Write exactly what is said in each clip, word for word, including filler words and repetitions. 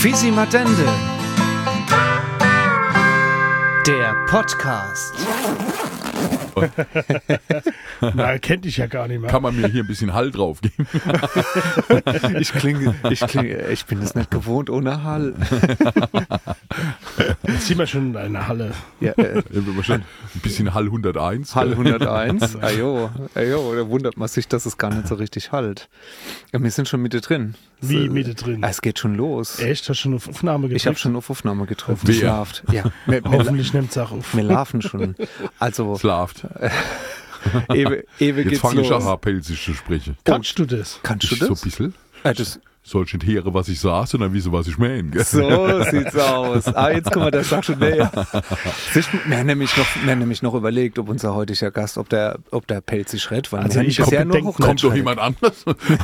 Quisimadende, der Podcast. Na, kennt dich ja gar nicht mehr. Kann man mir hier ein bisschen Hall drauf geben? Ich klinge, ich klinge, ich bin es nicht gewohnt ohne Hall. Jetzt sind wir schon in einer Halle. Ja, äh, Schon ein bisschen Hall hunderteins. Hall hunderteins. Ajo, ajo, da wundert man sich, dass es gar nicht so richtig hallt. Ja, wir sind schon Mitte drin. Wie Mitte drin? Es geht schon los. Echt? Hast du schon auf Aufnahme gedrückt? Ich habe schon auf Aufnahme gedrückt. Wer? Schlaft. Ja, wir, wir, Hoffentlich nimmt es auch auf. wir laufen schon. Also, Schlaft. Ewe, Ewe Jetzt geht's fange ich los. auch an, pelzig zu sprechen. Kannst du das? Kannst Ich du so das? ein bisschen. Äh, das Soll ich nicht hören, was ich sage, sondern wissen, was ich meine. Gell? So sieht's aus. Ah, jetzt guck mal, das sagt schon näher. Wir haben nämlich noch, wir haben nämlich noch überlegt, ob unser heutiger Gast, ob der, ob der pelzig redet, weil Also wir haben ich bisher hab nur gedenkt, Hochdeutsch Kommt doch redet. jemand anders.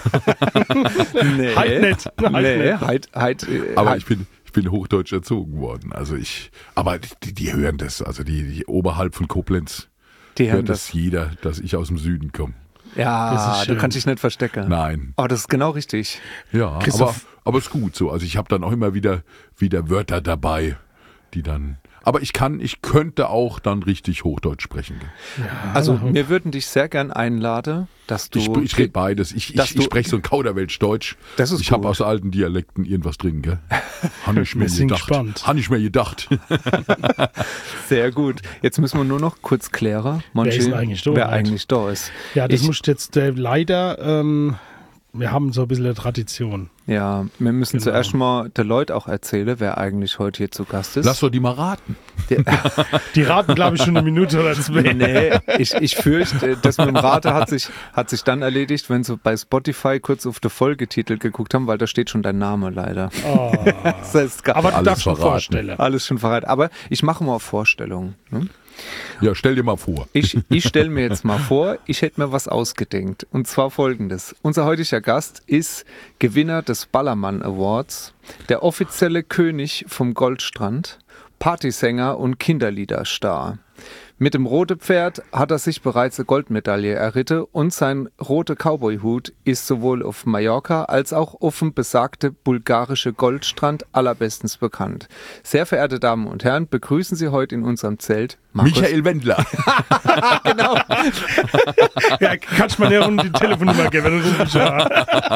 Nee, Halt nicht. Halt nee, nicht. halt, halt, äh, Aber halt. ich bin, ich bin hochdeutsch erzogen worden. Also ich, aber die, die hören das. Also die, die oberhalb von Koblenz Die hören hört das das. jeder, dass ich aus dem Süden komme. Das Ja, ist du schön. kannst dich nicht verstecken. Nein. Oh, das ist genau richtig. Ja, aber, Christoph- aber ist gut so. Also ich habe dann auch immer wieder, wieder Wörter dabei, die dann. Aber ich kann, ich könnte auch dann richtig Hochdeutsch sprechen. Also, wir würden dich sehr gern einladen, dass du... Ich, ich rede beides. Ich, dass ich, du- ich spreche so ein Kauderwelsch-Deutsch. Das ist Ich habe gut. aus alten Dialekten irgendwas drin, gell? Habe ich mir Wir sind gedacht. gespannt. Habe ich mir gedacht. Sehr gut. Jetzt müssen wir nur noch kurz klären, Monchi, ist denn eigentlich da? wer eigentlich da ist. Ja, das Ich- muss jetzt äh, leider, ähm, wir haben so ein bisschen eine Tradition. Ja, wir müssen Genau. zuerst mal der Leute auch erzählen, wer eigentlich heute hier zu Gast ist. Lass doch die mal raten. Die raten, glaube ich, schon eine Minute oder zwei. Nee, ich, ich fürchte, das mit dem Rate hat sich, hat sich dann erledigt, wenn sie bei Spotify kurz auf den Folgetitel geguckt haben, weil da steht schon dein Name leider. Oh. Das heißt, gar- Aber du Alles darfst schon verraten. vorstellen. alles schon verraten. Aber ich mache mal Vorstellungen. Ne? Ja, stell dir mal vor. Ich, ich stelle mir jetzt mal vor, ich hätte mir was ausgedenkt. Und zwar folgendes. Unser heutiger Gast ist Gewinner des Ballermann Awards, der offizielle König vom Goldstrand, Partysänger und Kinderliederstar. Mit dem roten Pferd hat er sich bereits eine Goldmedaille erritten und sein roter Cowboyhut ist sowohl auf Mallorca als auch auf dem besagten bulgarische Goldstrand allerbestens bekannt. Sehr verehrte Damen und Herren, begrüßen Sie heute in unserem Zelt Markus. Michael Wendler. Genau. Ja, kannst du mir ja die Telefonnummer geben, dann ruf ich an.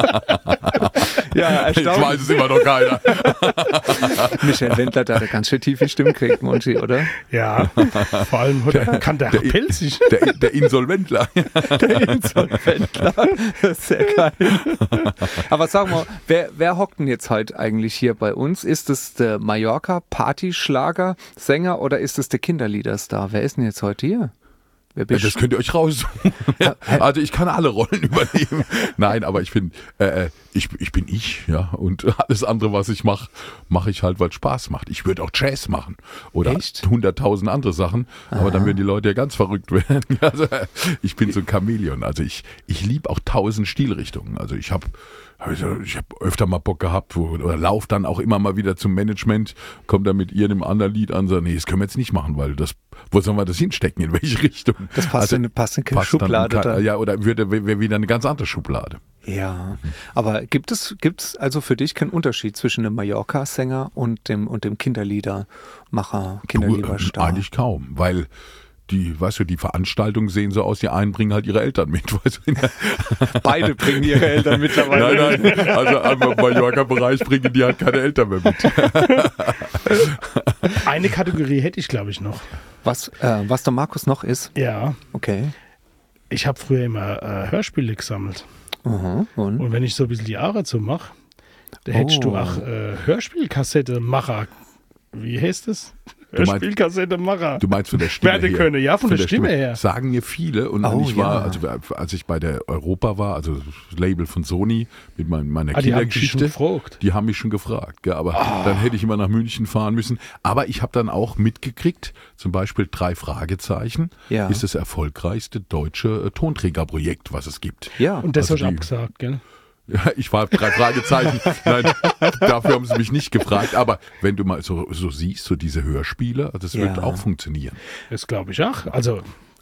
Ja, Jetzt weiß erstaunlich. es immer noch keiner. Michael Wendler, da hat er ganz schön tiefe Stimme gekriegt, Monchi, oder? Ja, vor allem heute kann der, der- pelzig. Der, der Insolventler. Der Insolventler. Sehr geil. Aber sag mal, wer, wer hockt denn jetzt heute eigentlich hier bei uns? Ist es der Mallorca-Partyschlager-Sänger oder ist es der Kinderliederstar? Wer ist denn jetzt heute hier? Wer Ja, bist das könnt ihr euch raussuchen. Also ich kann alle Rollen übernehmen. Nein, aber ich bin, äh, äh, ich, ich bin ich, ja. Und alles andere, was ich mache, mache ich halt, weil es Spaß macht. Ich würde auch Jazz machen oder Echt? hunderttausend andere Sachen, aber dann würden die Leute ja ganz verrückt werden. Also, äh, ich bin so ein Chamäleon. Also ich, ich liebe auch tausend Stilrichtungen. Also ich habe Also ich habe öfter mal Bock gehabt, wo, oder lauf dann auch immer mal wieder zum Management, kommt dann mit irgendeinem anderen Lied an, sagt, nee, das können wir jetzt nicht machen, weil das, wo sollen wir das hinstecken, in welche Richtung? Das passt in- passt in keine passt dann Schublade in kein- da. Ja, oder würde wäre wieder eine ganz andere Schublade. Ja, aber gibt es, gibt's also für dich keinen Unterschied zwischen dem Mallorca-Sänger und dem, und dem Kinderliedermacher, Du, Kinderliederstar? äh, eigentlich kaum, weil die, weißt du, die Veranstaltungen sehen so aus, die einen bringen halt ihre Eltern mit. Weißt du? Beide bringen ihre Eltern mittlerweile. Nein, nein, also am Mallorca-Bereich bringen die halt keine Eltern mehr mit. Eine Kategorie hätte ich, glaube ich, noch. Was, äh, was der Markus noch ist, Ja, okay. ich habe früher immer äh, Hörspiele gesammelt. Aha, und? Und wenn ich so ein bisschen die Jahre so mache, da hättest Oh. du auch äh, Hörspielkassette-Macher. Wie heißt das? meinst- Hörspielkassette-Macher. Du meinst von der Stimme Werde her? können, ja, von der Stimme her. Sagen mir viele. Und Oh, ich war, ja. also als ich bei der Europa war, also das Label von Sony mit mein, meiner Ah, die haben dich schon Kindergeschichte, gefragt. die haben mich schon gefragt. Gell, aber Ah. dann hätte ich immer nach München fahren müssen. Aber ich habe dann auch mitgekriegt, zum Beispiel drei Fragezeichen Ja. ist das erfolgreichste deutsche äh, Tonträgerprojekt, was es gibt. Ja. Und das Also habe ich die- abgesagt, gell? Ja, ich war drei Fragezeichen. Nein, dafür haben sie mich nicht gefragt. Aber wenn du mal so, so siehst, so diese Hörspiele, das wird Ja. auch funktionieren. Das glaube ich auch. Also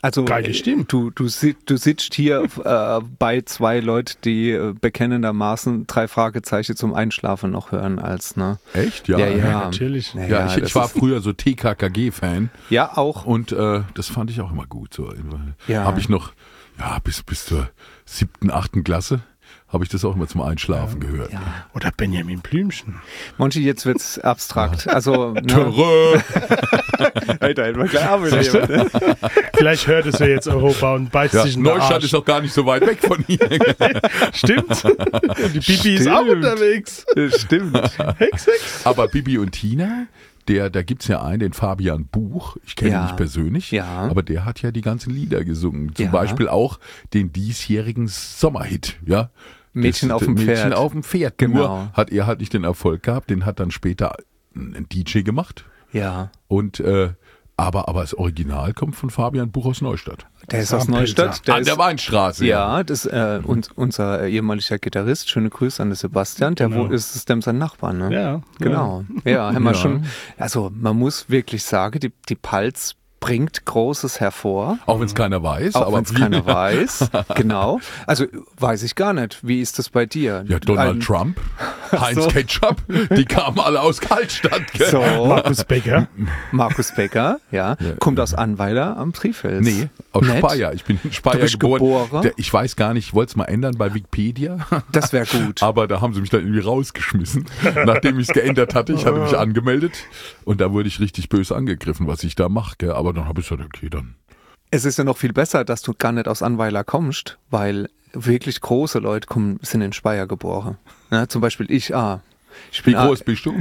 Also Geile Stimme. du, du, si- du sitzt hier äh, bei zwei Leuten, die äh, bekennendermaßen drei Fragezeichen zum Einschlafen noch hören als, ne? Echt? Ja, Ja, ja. Natürlich. Ja, Ja, ich, das ich war ist- früher so T K K G-Fan Ja, auch. und äh, das fand ich auch immer gut. So. Ja. Habe ich noch, ja, bis, bis zur siebten, achten Klasse habe ich das auch immer zum Einschlafen gehört. Ja. Oder Benjamin Blümchen. Monchi, jetzt wird's abstrakt. Also, ne? Törö. Alter, hätten wir gleich Arbeit jemand, ne? Vielleicht hört es ja jetzt Europa und beißt Ja, sich in den Neustadt Arsch. ist doch gar nicht so weit weg von hier. Stimmt. Die Bibi ist auch Stimmt. unterwegs. Stimmt. Hex, Hex. Aber Bibi und Tina, der, da gibt's ja einen, den Fabian Buch. Ich kenne Ja. ihn nicht persönlich, Ja. aber der hat ja die ganzen Lieder gesungen. Zum Ja. Beispiel auch den diesjährigen Sommerhit, ja. Mädchen Das- auf dem Mädchen Pferd. auf dem Pferd. Genau. Nur hat er halt nicht den Erfolg gehabt. Den hat dann später ein D J gemacht. Ja. Und äh, aber, aber das Original kommt von Fabian Buch aus Neustadt. Der ist aus Am Neustadt. Pilzer. Der An ist, der Weinstraße. ja, das äh, und, unser ehemaliger Gitarrist, schöne Grüße an den Sebastian, der Genau. wo ist es dem sein Nachbar, ne? Ja. Genau. Ja, haben wir Ja. schon. Also man muss wirklich sagen, die, die Palz bringt Großes hervor. Auch wenn es keiner weiß. Auch aber wenn es keiner weiß. Genau. Also weiß ich gar nicht. Wie ist das bei dir? Ja, Donald Ein- Trump, Heinz so. Ketchup, die kamen alle aus Kaltstadt. Gell? So, Markus Becker. Markus Becker, ja, Ja. kommt aus Anweiler am Trifels. Nee, aus Nett. Speyer. Ich bin in Speyer Du bist geboren. geboren? Der, ich weiß gar nicht, ich wollte es mal ändern bei Wikipedia. Das wäre gut. Aber da haben sie mich dann irgendwie rausgeschmissen, nachdem ich es geändert hatte. Ich hatte mich angemeldet und da wurde ich richtig böse angegriffen, was ich da mache. Aber dann habe ich gesagt, okay, dann. Es ist ja noch viel besser, dass du gar nicht aus Anweiler kommst, weil wirklich große Leute kommen, sind in Speyer geboren. Ja, zum Beispiel ich, ah. Ich Wie bin groß bist du?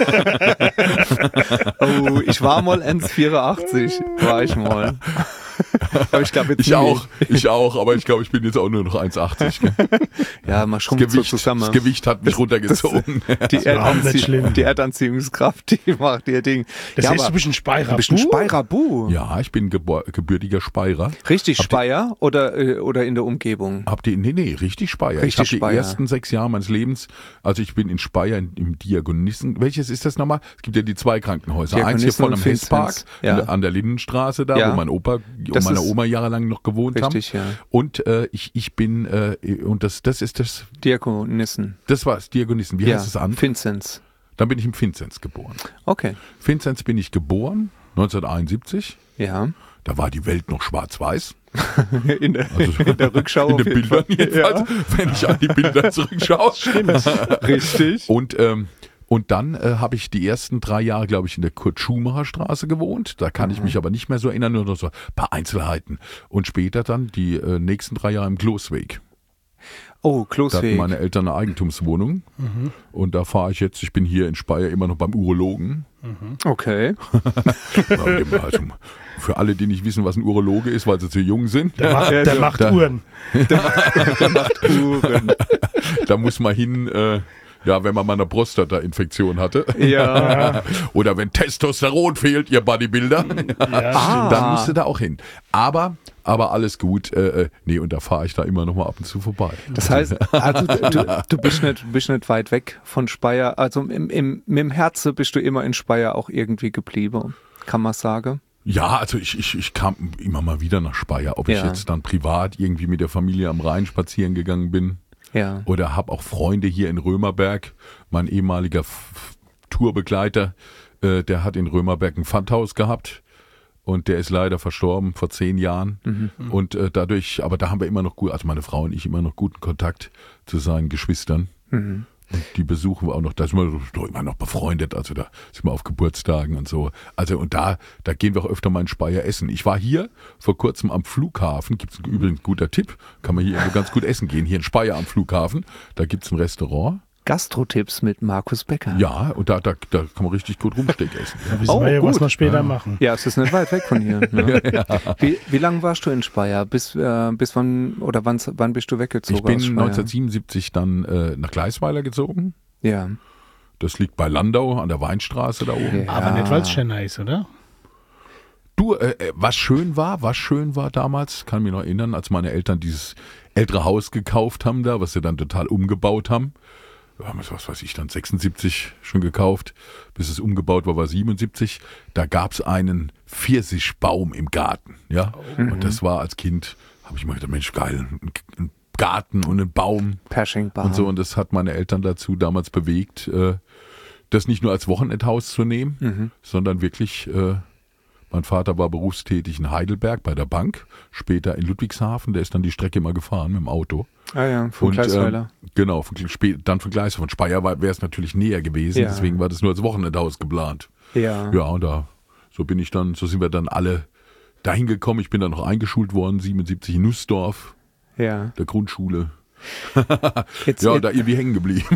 Oh, ich war mal eins Komma vierundachtzig, war ich mal. Aber ich glaube jetzt Ich nie. auch, ich auch, aber ich glaube, ich bin jetzt auch nur noch eins Komma achtzig. gell? Ja, mal Das schrumpft so Gewicht, zusammen. das Gewicht hat mich runtergezogen. Die, überhaupt nicht Erdanzie schlimm. die Erdanziehungskraft, die macht ihr Ding. Das ja, heißt, aber du bist ein Speyerer. du bist ein Buh? Speyerer Bu. Ja, ich bin gebor- gebürtiger Speyerer. Richtig Habt ihr- Speyer oder, äh, oder in der Umgebung? Habt ihr, nee, nee, richtig Speyer. Richtig ich habe die Speyer. ersten sechs Jahre meines Lebens, also ich bin in Speyer in, im Diagonissen. Welches ist das nochmal? Es gibt ja die zwei Krankenhäuser. Eins hier Diagonissen vorne und am Hesspark, Vinzenz. Ja. in der- an der Lindenstraße da, Ja. wo mein Opa und Das meine ist- Oma jahrelang noch gewohnt Richtig, haben. ja. Und äh, ich, ich bin, äh, und das, das ist das, Diakonissen. das war's, Diagonissen. Wie Ja, heißt es an? Vinzenz. Dann bin ich im Vinzenz geboren. Okay. Vinzenz bin ich geboren, neunzehnhunderteinundsiebzig. Ja. Da war die Welt noch schwarz-weiß. In der, Also in der Rückschau in auf den jeden Bildern Fall. jedenfalls, wenn ich an die Bilder zurückschaue. Ja. Richtig. Und, ähm, und dann äh, habe ich die ersten drei Jahre, glaube ich, in der Kurt-Schumacher-Straße gewohnt. Da kann ich mich aber nicht mehr so erinnern, nur noch so ein paar Einzelheiten. Und später dann die äh, nächsten drei Jahre im Klosweg. Oh, Da hatten Klosweg. meine Eltern eine Eigentumswohnung. Und da fahre ich jetzt, ich bin hier in Speyer immer noch beim Urologen. Okay. Also, für alle, die nicht wissen, was ein Urologe ist, weil sie zu jung sind, Der macht, der Ja, macht da- Uhren. Der macht Uhren. da muss man hin, äh, ja, wenn man mal eine Prostata-Infektion hatte. Ja. Oder wenn Testosteron fehlt, ihr Bodybuilder. Ja, Ah. Dann musst du da auch hin. Aber, aber alles gut. Äh, äh, nee, und da fahre ich da immer noch mal ab und zu vorbei. Das heißt, also du, du bist nicht, bist nicht weit weg von Speyer. Also im, im, mit dem Herzen bist du immer in Speyer auch irgendwie geblieben, kann man sagen. Ja, also ich, ich, ich kam immer mal wieder nach Speyer. Ob ich Ja. jetzt dann privat irgendwie mit der Familie am Rhein spazieren gegangen bin Ja. oder habe auch Freunde hier in Römerberg. Mein ehemaliger F- Tourbegleiter, äh, der hat in Römerberg ein Pfandhaus gehabt. Und der ist leider verstorben vor zehn Jahren. Mhm. Und äh, dadurch, aber da haben wir immer noch gut, also meine Frau und ich immer noch guten Kontakt zu seinen Geschwistern. Mhm. Und die besuchen wir auch noch, da sind wir doch immer noch befreundet, also da sind wir auf Geburtstagen und so. Also und da, da gehen wir auch öfter mal in Speyer essen. Ich war hier vor kurzem am Flughafen, gibt es übrigens ein guter Tipp, kann man hier irgendwo ganz gut essen gehen, hier in Speyer am Flughafen, da gibt es ein Restaurant. Gastrotipps mit Markus Becker. Ja, und da, da, da kann man richtig gut Rumsteak essen. Da wissen Oh, wir ja, was gut. wir später machen. Ja, es ist nicht weit weg von hier. Ne? Wie, wie lange warst du in Speyer? Bis, äh, bis wann oder wann, wann bist du weggezogen? Ich bin aus Speyer? neunzehnhundertsiebenundsiebzig dann äh, nach Gleisweiler gezogen. Ja. Das liegt bei Landau an der Weinstraße da oben. Ja. Aber nicht, weil es Chennai ist, oder? Du, äh, äh, was schön war, was schön war damals, kann mich noch erinnern, als meine Eltern dieses ältere Haus gekauft haben da, was sie dann total umgebaut haben. haben wir, was weiß ich, dann sechsundsiebzig schon gekauft, bis es umgebaut war, war siebenundsiebzig. Da gab es einen Pfirsichbaum im Garten, ja. Mhm. Und das war als Kind, habe ich mal gedacht, Mensch, geil, ein, ein Garten und ein Baum. Pershingbaum. Und so. Und das hat meine Eltern dazu damals bewegt, äh, das nicht nur als Wochenendhaus zu nehmen, mhm. sondern wirklich, äh, mein Vater war berufstätig in Heidelberg bei der Bank, später in Ludwigshafen, der ist dann die Strecke immer gefahren mit dem Auto. Ah ja, von und, Gleisweiler. Ähm, genau, von, dann von Gleisweiler. Von Speyer wäre es natürlich näher gewesen, ja. Deswegen war das nur als Wochenendhaus geplant. Ja. Ja, und da, so bin ich dann, so sind wir dann alle dahin gekommen. Ich bin dann noch eingeschult worden, siebenundsiebzig in Nussdorf, ja. der Grundschule. Jetzt, ja, jetzt, da irgendwie hängen geblieben.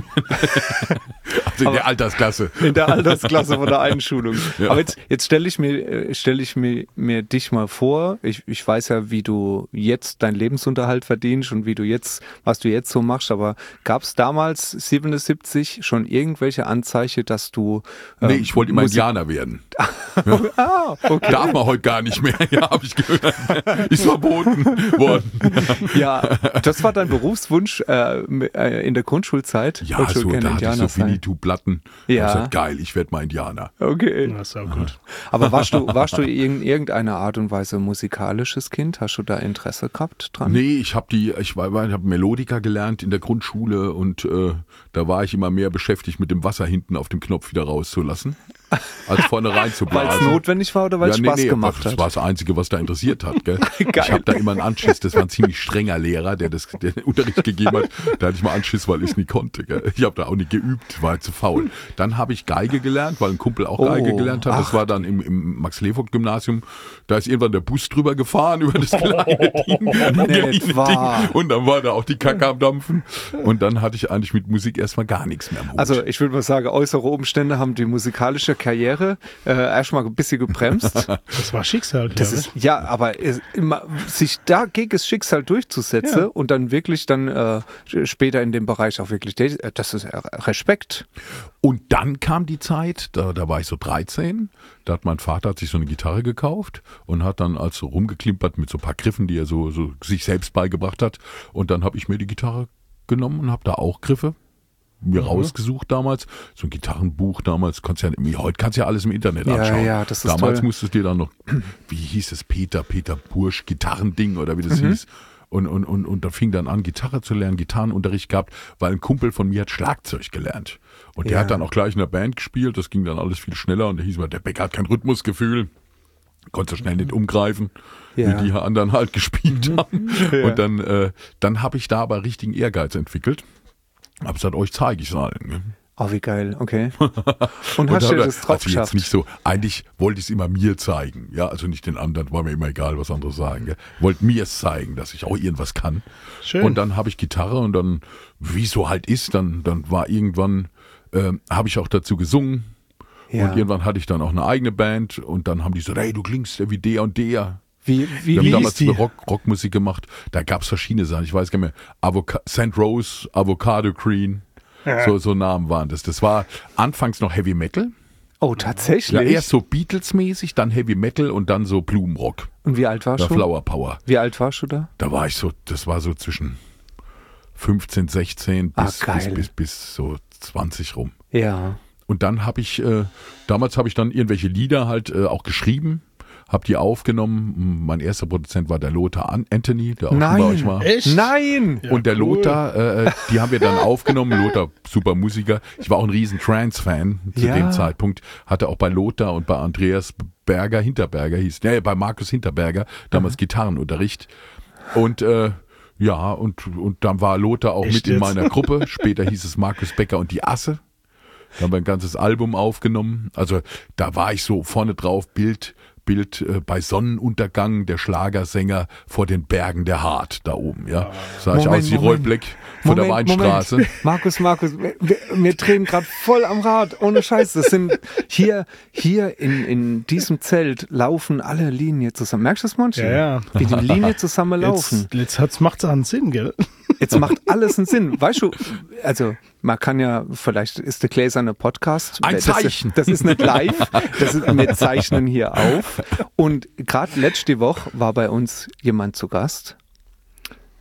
Also in der Altersklasse. In der Altersklasse von der Einschulung. Ja. Aber jetzt, jetzt stelle ich, mir, stell ich mir, mir dich mal vor, ich, ich weiß ja, wie du jetzt deinen Lebensunterhalt verdienst und wie du jetzt, was du jetzt so machst, aber gab es damals siebenundsiebzig schon irgendwelche Anzeichen, dass du... Ähm, nee, ich wollte immer Musik- Indianer werden. Ja. Ah, okay. Darf man heute gar nicht mehr, ja, habe ich gehört. Ist verboten worden. Ja, das war dein Berufswunsch äh, in der Grundschulzeit? Ja, so, da hatte ich so Winnetou-Platten. Ja. Ich gesagt, geil, ich werde mal Indianer. Okay. Das ist auch gut. Aber warst du, warst du in irgendeiner Art und Weise musikalisches Kind? Hast du da Interesse gehabt dran? Nee, ich habe die, ich war, ich habe Melodika gelernt in der Grundschule und äh, da war ich immer mehr beschäftigt, mit dem Wasser hinten auf dem Knopf wieder rauszulassen, als vorne rein zu blasen. Weil es notwendig war oder weil es ja, Spaß nee, nee, gemacht das hat? Das war das Einzige, was da interessiert hat. Gell? Ich habe da immer einen Anschiss, das war ein ziemlich strenger Lehrer, der das der den Unterricht gegeben hat. Da hatte ich mal Anschiss, weil ich es nie konnte. Gell? Ich habe da auch nicht geübt, war zu faul. Dann habe ich Geige gelernt, weil ein Kumpel auch Geige oh, gelernt hat. Das ach. war dann im, im Max-Leopold-Gymnasium. Da ist irgendwann der Bus drüber gefahren über das kleine Ding, nee, Ding. Und dann war da auch die Kacke am Dampfen. Und dann hatte ich eigentlich mit Musik erstmal gar nichts mehr am Hut. Also ich würde mal sagen, äußere Umstände haben die musikalische Karriere äh, erstmal ein bisschen gebremst. Das war Schicksal. Das ist, ja, aber es, immer, sich da gegen das Schicksal durchzusetzen ja. und dann wirklich dann äh, später in dem Bereich auch wirklich, das ist Respekt. Und dann kam die Zeit, da, da war ich so dreizehn, da hat mein Vater hat sich so eine Gitarre gekauft und hat dann also rumgeklimpert mit so ein paar Griffen, die er so, so sich selbst beigebracht hat. Und dann habe ich mir die Gitarre genommen und habe da auch Griffe mir mhm. rausgesucht damals. So ein Gitarrenbuch damals, kannst ja, heute kannst du ja alles im Internet anschauen. Ja, ja, das ist damals toll. Musstest du dir dann noch, wie hieß es, Peter, Peter Bursch, Gitarrending oder wie das mhm. hieß. Und, und, und, und da fing dann an, Gitarre zu lernen, Gitarrenunterricht gehabt, weil ein Kumpel von mir hat Schlagzeug gelernt. Und der ja. hat dann auch gleich in der Band gespielt, das ging dann alles viel schneller und der hieß mal, der Becker hat kein Rhythmusgefühl, konnte so schnell nicht umgreifen, ja. wie die anderen halt gespielt haben. Ja. Und dann, äh, dann habe ich da aber richtigen Ehrgeiz entwickelt. Hab gesagt, euch zeige ich es allen. Oh, wie geil, okay. Und hast du das drauf also geschafft? Jetzt nicht so, eigentlich wollte ich es immer mir zeigen, ja, also nicht den anderen, war mir immer egal, was andere sagen, ja. Wollte mir es zeigen, dass ich auch irgendwas kann. Schön. Und dann habe ich Gitarre und dann, wie es so halt ist, dann, dann war irgendwann, äh, habe ich auch dazu gesungen. Ja. Und irgendwann hatte ich dann auch eine eigene Band und dann haben die so, hey, du klingst ja wie der und der. Wie, wie, wir haben wie damals die? Rock, Rockmusik gemacht, da gab es verschiedene Sachen, ich weiß gar nicht mehr, Avoca- Saint Rose, Avocado Green. So, so Namen waren das. Das war anfangs noch Heavy Metal. Oh, tatsächlich? Ja, erst so Beatles-mäßig, dann Heavy Metal und dann so Blumenrock. Und wie alt warst da du? Flower Power. Wie alt warst du da? Da war ich so, das war so zwischen fünfzehn, sechzehn bis, ah, bis, bis, bis so zwanzig rum. Ja. Und dann habe ich, äh, damals habe ich dann irgendwelche Lieder halt äh, auch geschrieben. Hab die aufgenommen. Mein erster Produzent war der Lothar Anthony, der auch Nein, bei euch war. Echt? Nein! Und der ja, cool. Lothar, äh, die haben wir dann aufgenommen. Lothar, super Musiker. Ich war auch ein riesen Trance-Fan zu ja. dem Zeitpunkt. Hatte auch bei Lothar und bei Andreas Berger, Hinterberger hieß, nee, bei Markus Hinterberger, damals mhm. Gitarrenunterricht. Und äh, ja, und, und dann war Lothar auch Echt mit in jetzt? meiner Gruppe. Später hieß es Markus Becker und die Asse. Da haben wir ein ganzes Album aufgenommen. Also da war ich so vorne drauf, Bild, Bild äh, bei Sonnenuntergang, der Schlagersänger vor den Bergen der Hart da oben. Ja, sah Moment, ich aus wie Moment. Roy Black von Moment, der Weinstraße. Moment. Markus, Markus, wir, wir, wir drehen gerade voll am Rad, ohne Scheiß. Das sind hier, hier in, in diesem Zelt laufen alle Linien zusammen. Merkst du das manchmal? Ja, ja. Wie die Linien zusammen laufen. Jetzt, jetzt macht es einen Sinn, gell? Jetzt macht alles einen Sinn. Weißt du, also man kann ja, vielleicht ist der gläserne Podcast. Ein das, Zeichen. Das ist nicht live, das ist, wir zeichnen hier auf. Und gerade letzte Woche war bei uns jemand zu Gast.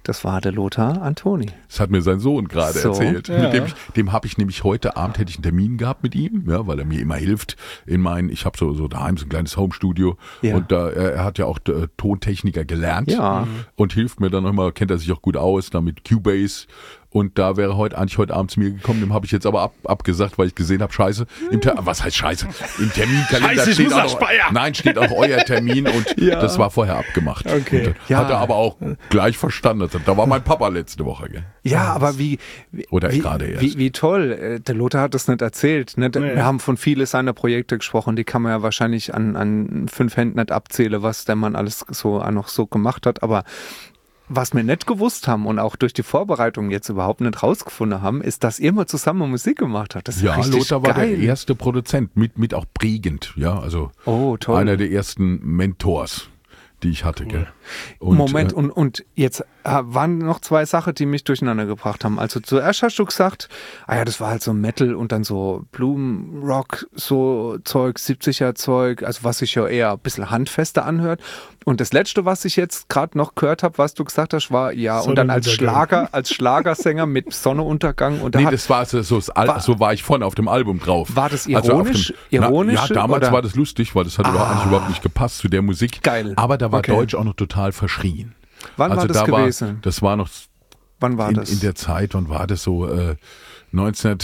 Das war der Lothar Antoni. Das hat mir sein Sohn gerade So, erzählt. ja. Mit dem, ich- dem habe ich nämlich heute Abend hätte ich einen Termin gehabt mit ihm, ja, weil er mir immer hilft in meinen, ich habe so, so daheim so ein kleines Homestudio Ja. und da, er, er hat ja auch äh, Tontechniker gelernt Ja. und hilft mir dann nochmal, kennt er sich auch gut aus, da mit Cubase. Und da wäre heute eigentlich heute Abend zu mir gekommen, dem habe ich jetzt aber ab, abgesagt, weil ich gesehen habe, scheiße, im Ter- was heißt scheiße? Im Terminkalender Scheiße, ich steht muss auch nach noch, Speyer. nein, steht auch euer Termin und Ja. das war vorher abgemacht. Okay. Und, äh, Ja. Hat er aber auch gleich verstanden. Da war mein Papa letzte Woche, gell? Ja, aber wie, wie, Oder wie, gerade erst. wie, wie toll. Äh, Der Lothar hat das nicht erzählt. Ne? Nee. Wir haben von vielen seiner Projekte gesprochen, die kann man ja wahrscheinlich an, an fünf Händen nicht abzählen, was der Mann alles so auch noch so gemacht hat. Aber was wir nicht gewusst haben und auch durch die Vorbereitung jetzt überhaupt nicht rausgefunden haben, ist, dass ihr mal zusammen Musik gemacht habt. Das ist Ja, richtig Lothar war geil. der erste Produzent, mit, mit auch prägend, ja, also Oh, toll. einer der ersten Mentors, die ich hatte, gell. Und, Moment, äh, und, und jetzt äh, waren noch zwei Sachen, die mich durcheinander gebracht haben. Also zuerst hast du gesagt, ah ja, das war halt so Metal und dann so Blumenrock, so Zeug, siebziger Zeug, also was sich ja eher ein bisschen handfester anhört. Und das Letzte, was ich jetzt gerade noch gehört habe, was du gesagt hast, war ja, und dann als Sonnenuntergang. Schlager, als Schlagersänger mit Sonneuntergang. Und da Nee, hat, das war so, so, das Al- War- so war ich vorne auf dem Album drauf. War das Also auf ironisch? dem, Ironisch, Na, ja, damals oder? war das lustig, weil das hat überhaupt- eigentlich überhaupt nicht gepasst zu der Musik. Geil. Aber da war Okay. Deutsch auch noch total verschrien. wann also war das da gewesen? War, das war noch wann war in, das? in der Zeit, wann war das so? Äh, neunzehn,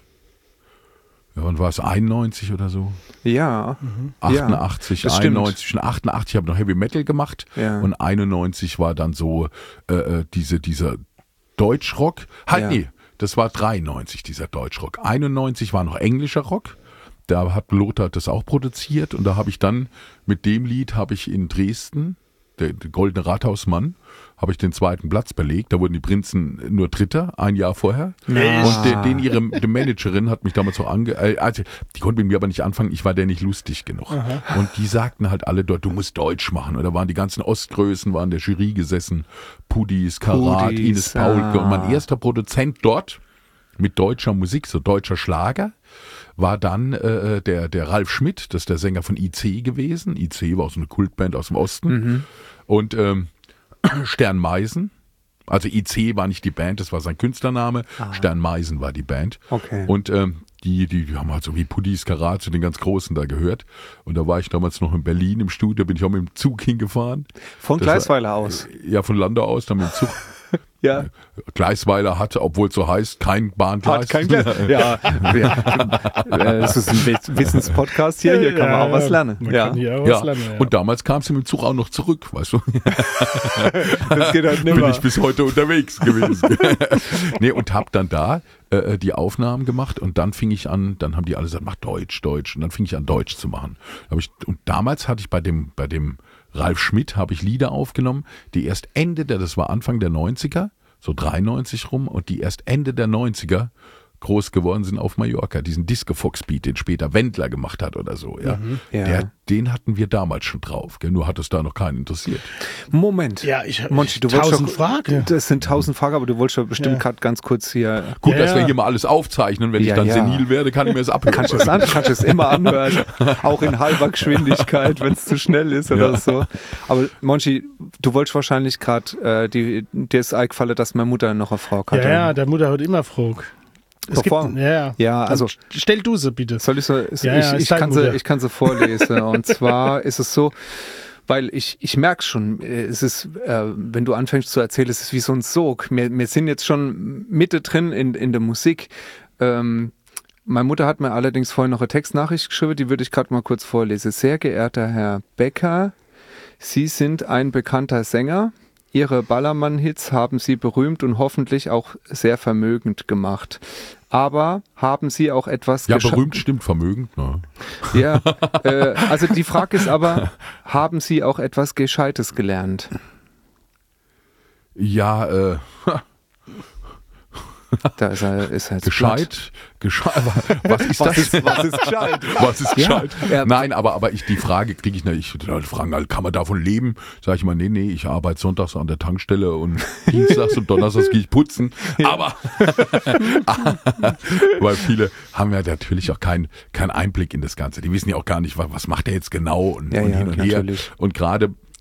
ja, wann war es? einundneunzig oder so? ja. achtundachtzig, das stimmt. einundneunzig. Schon achtundachtzig habe ich noch Heavy Metal gemacht Ja. und einundneunzig war dann so äh, äh, diese, dieser Deutschrock. Halt, Ja. nee, das war dreiundneunzig, dieser Deutschrock. einundneunzig war noch englischer Rock. Da hat Lothar das auch produziert und da habe ich dann mit dem Lied habe ich in Dresden, der, der Goldene Rathausmann, habe ich den zweiten Platz belegt. Da wurden die Prinzen nur Dritter, ein Jahr vorher. Echt? Und den, den ihre die Managerin hat mich damals so ange... Äh, also, die konnte mit mir aber nicht anfangen, ich war der nicht lustig genug. Und die sagten halt alle dort, du musst Deutsch machen. Und da waren die ganzen Ostgrößen, waren in der Jury gesessen. Pudis, Karat, Pudis, Ines Paulke. ah. Und mein erster Produzent dort mit deutscher Musik, so deutscher Schlager, war dann äh, der, der Ralf Schmidt, das ist der Sänger von I C gewesen. I C war auch so eine Kultband aus dem Osten. Mhm. Und ähm, Stern Meisen, also I C war nicht die Band, das war sein Künstlername. Stern Meisen war die Band. Ah. Okay. Und ähm, die, die, die haben halt so wie Pudis, Karat zu den ganz Großen da gehört. Und da war ich damals noch in Berlin im Studio, bin ich auch mit dem Zug hingefahren. Von Das war- Gleisweiler aus. Ja, von Landau aus, dann mit dem Zug. Ja. Gleisweiler hatte, obwohl es so heißt, kein Bahngleis. Hat kein Gleis. Ja, ja. Äh, das ist ein Wiss- Wissenspodcast hier, hier kann man auch was lernen. Man Ja. kann hier auch Ja, was lernen, ja. und damals kam sie mit dem Zug auch noch zurück, weißt du. Das geht halt Bin nimmer. ich bis heute unterwegs gewesen. Nee, und hab dann da äh, die Aufnahmen gemacht und dann fing ich an, dann haben die alle gesagt, mach Deutsch, Deutsch. Und dann fing ich an, Deutsch zu machen. Hab ich, und damals hatte ich bei dem, bei dem Ralf Schmidt, habe ich Lieder aufgenommen, die erst Ende der, das war Anfang der neunziger, so dreiundneunzig rum, und die erst Ende der neunziger groß geworden sind auf Mallorca. Diesen Disco-Fox-Beat, den später Wendler gemacht hat oder so. Ja. Ja. Der, den hatten wir damals schon drauf. Gell? Nur hat es da noch keinen interessiert. Moment. Ja, ich- Monchi, du tausend wolltest Fragen. Das sind tausend Fragen, aber du wolltest ja bestimmt Ja. gerade ganz kurz hier. Gut, Ja, dass wir ja. hier mal alles aufzeichnen. Wenn Ja, ich dann ja. senil werde, kann ich mir das abhören. Kannst du es an, kannst du es immer anhören, auch in halber Geschwindigkeit, wenn es zu schnell ist oder Ja. so. Aber Monchi, du wolltest wahrscheinlich gerade, äh, die, dir ist eingefallen, dass meine Mutter noch eine Frau hatte. Ja, ja, der Mutter hat immer Frage. Es gibt, Bevor- ja, ja. Ja, Dann also- stell du sie bitte. Soll ich so, ist, Ja, ja, ich, ist ich, deine kann sie, Mutter. ich kann sie vorlesen. Und zwar ist es so, weil ich, ich merke schon, äh, es ist, äh, wenn du anfängst zu erzählen, es ist wie so ein Sog. Wir, wir sind jetzt schon Mitte drin in, in der Musik. Ähm, meine Mutter hat mir allerdings vorhin noch eine Textnachricht geschrieben, die würde ich gerade mal kurz vorlesen. Sehr geehrter Herr Becker, Sie sind ein bekannter Sänger. Ihre Ballermann-Hits haben Sie berühmt und hoffentlich auch sehr vermögend gemacht. Aber haben Sie auch etwas Ja, gescha- berühmt stimmt, vermögend. Ne? Ja, äh, also die Frage ist aber, haben Sie auch etwas Gescheites gelernt? Ja, äh, Da ist er, ist er jetzt gescheit. gescheit. Was ist Was das? ist, was ist gescheit? Was ist Ja, gescheit? ja. Nein, aber, aber ich, die Frage kriege ich nicht. Die Leute fragen halt, kann man davon leben? Sag ich mal, nee, nee, ich arbeite sonntags an der Tankstelle und dienstags und donnerstags gehe ich putzen. Aber, weil viele haben ja natürlich auch keinen keinen Einblick in das Ganze. Die wissen ja auch gar nicht, was, was macht er jetzt genau und, Ja, und ja, hin und her. natürlich. Und gerade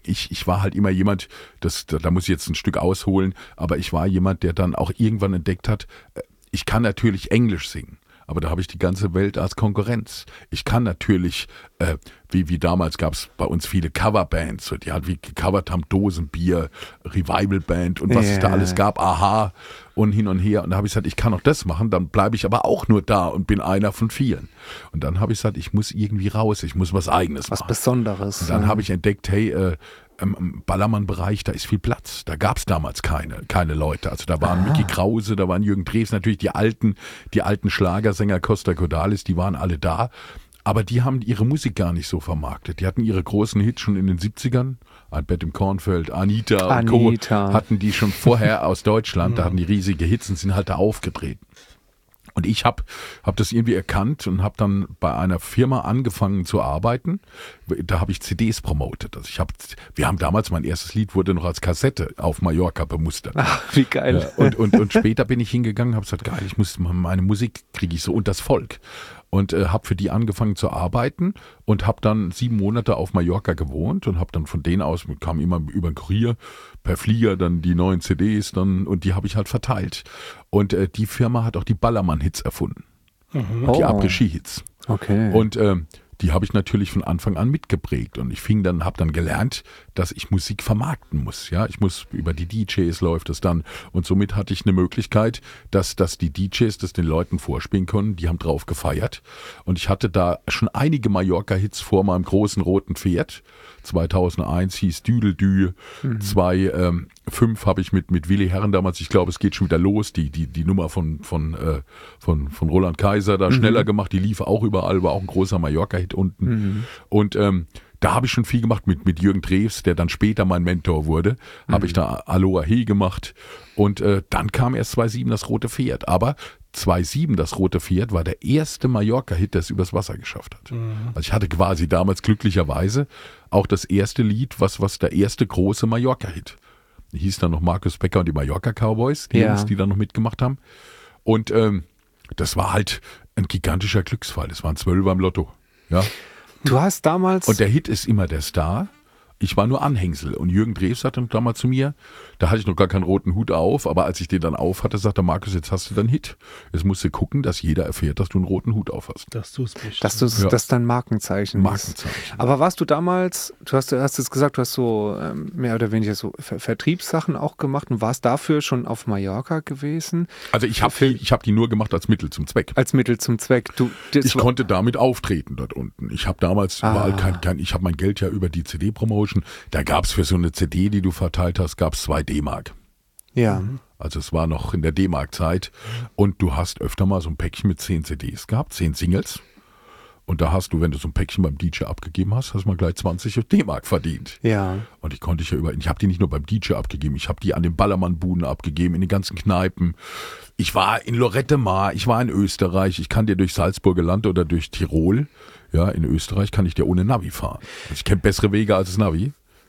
ich, ich war halt immer jemand, das, da, da muss ich jetzt ein Stück ausholen, aber ich war jemand, der dann auch irgendwann entdeckt hat, ich kann natürlich Englisch singen. Aber da habe ich die ganze Welt als Konkurrenz. Ich kann natürlich, äh, wie, wie damals gab es bei uns viele Coverbands, die halt wie gecovert haben, Dosenbier, Revival-Band und was yeah. es da alles gab, Aha und hin und her. Und da habe ich gesagt, ich kann auch das machen, dann bleibe ich aber auch nur da und bin einer von vielen. Und dann habe ich gesagt, ich muss irgendwie raus, ich muss was Eigenes was machen. Was Besonderes. Und dann ja. habe ich entdeckt, hey, äh, im Ballermann-Bereich, da ist viel Platz. Da gab es damals keine, keine Leute. Also da waren ah. Micky Krause, da waren Jürgen Drews, natürlich die alten, die alten Schlagersänger Costa Cordalis, die waren alle da. Aber die haben ihre Musik gar nicht so vermarktet. Die hatten ihre großen Hits schon in den siebzigern. Albert im Kornfeld, Anita, Anita und Co. hatten die schon vorher aus Deutschland. Da hatten die riesige Hits und sind halt da aufgetreten. Und ich habe hab das irgendwie erkannt und habe dann bei einer Firma angefangen zu arbeiten. Da habe ich C Ds promotet. Also ich hab, wir haben damals, mein erstes Lied wurde noch als Kassette auf Mallorca bemustert. Ach, wie geil. Ja, und, und, und später bin ich hingegangen, habe gesagt, geil, ich muss meine Musik kriege ich so und das Volk. Und äh, habe für die angefangen zu arbeiten und habe dann sieben Monate auf Mallorca gewohnt und habe dann von denen aus, kam immer über den Kurier, per Flieger dann die neuen C Ds dann und die habe ich halt verteilt. Und äh, die Firma hat auch die Ballermann-Hits erfunden. Mhm. Die Oh. Après-Ski-Hits. Okay. Und äh, die habe ich natürlich von Anfang an mitgeprägt und ich fing dann, habe dann gelernt, dass ich Musik vermarkten muss. Ja, ich muss über die D Js läuft es dann und somit hatte ich eine Möglichkeit, dass, dass die D Js das den Leuten vorspielen können. Die haben drauf gefeiert und ich hatte da schon einige Mallorca-Hits vor meinem großen roten Pferd. zweitausendeins hieß Düdeldü, mhm. zweitausendfünf habe ich mit mit Willi Herren damals, ich glaube, es geht schon wieder los, die die die Nummer von von äh, von von Roland Kaiser da mhm. schneller gemacht, die lief auch überall, war auch ein großer Mallorca-Hit unten mhm. und ähm, da habe ich schon viel gemacht mit mit Jürgen Drews, der dann später mein Mentor wurde, mhm. habe ich da Aloha He gemacht und äh, dann kam erst zweitausendsieben das rote Pferd, aber zweitausendsieben das rote Pferd war der erste Mallorca-Hit, der es übers Wasser geschafft hat. Mhm. Also ich hatte quasi damals glücklicherweise auch das erste Lied, was was der erste große Mallorca-Hit. Hieß dann noch Markus Becker und die Mallorca Cowboys, die ja. Jungs, die da noch mitgemacht haben. Und ähm, das war halt ein gigantischer Glücksfall. Das waren Zwölfer im Lotto. Ja. Du hast damals... Und der Hit ist immer der Star. Ich war nur Anhängsel. Und Jürgen Drews sagte damals zu mir, da hatte ich noch gar keinen roten Hut auf, aber als ich den dann auf hatte, sagte Markus, jetzt hast du deinen Hit. Jetzt musst du gucken, dass jeder erfährt, dass du einen roten Hut auf hast. Dass du es bist. Dass du ja. das dein Markenzeichen ist. Markenzeichen. Aber warst du damals, du hast, du hast jetzt gesagt, du hast so ähm, mehr oder weniger so Ver- Vertriebssachen auch gemacht und warst dafür schon auf Mallorca gewesen? Also ich habe die, ich hab die nur gemacht als Mittel zum Zweck. Als Mittel zum Zweck. Du, ich konnte damit auftreten dort unten. Ich habe damals Ah. überall kein, kein, ich habe mein Geld ja über die C D-Promotion, da gab es für so eine C D, die du verteilt hast, gab es zwei D-Mark. Ja. Also es war noch in der D-Mark-Zeit und du hast öfter mal so ein Päckchen mit zehn C Ds gehabt, zehn Singles. Und da hast du, wenn du so ein Päckchen beim D J abgegeben hast, hast du mal gleich zwanzig D-Mark verdient. Ja. Und die konnte ich ja über, ich habe die nicht nur beim D J abgegeben, ich habe die an den Ballermann-Buden abgegeben, in den ganzen Kneipen. Ich war in Lorette Mar, ich war in Österreich, ich kann dir durch Salzburger Land oder durch Tirol, ja, in Österreich kann ich dir ohne Navi fahren. Also ich kenne bessere Wege als das Navi.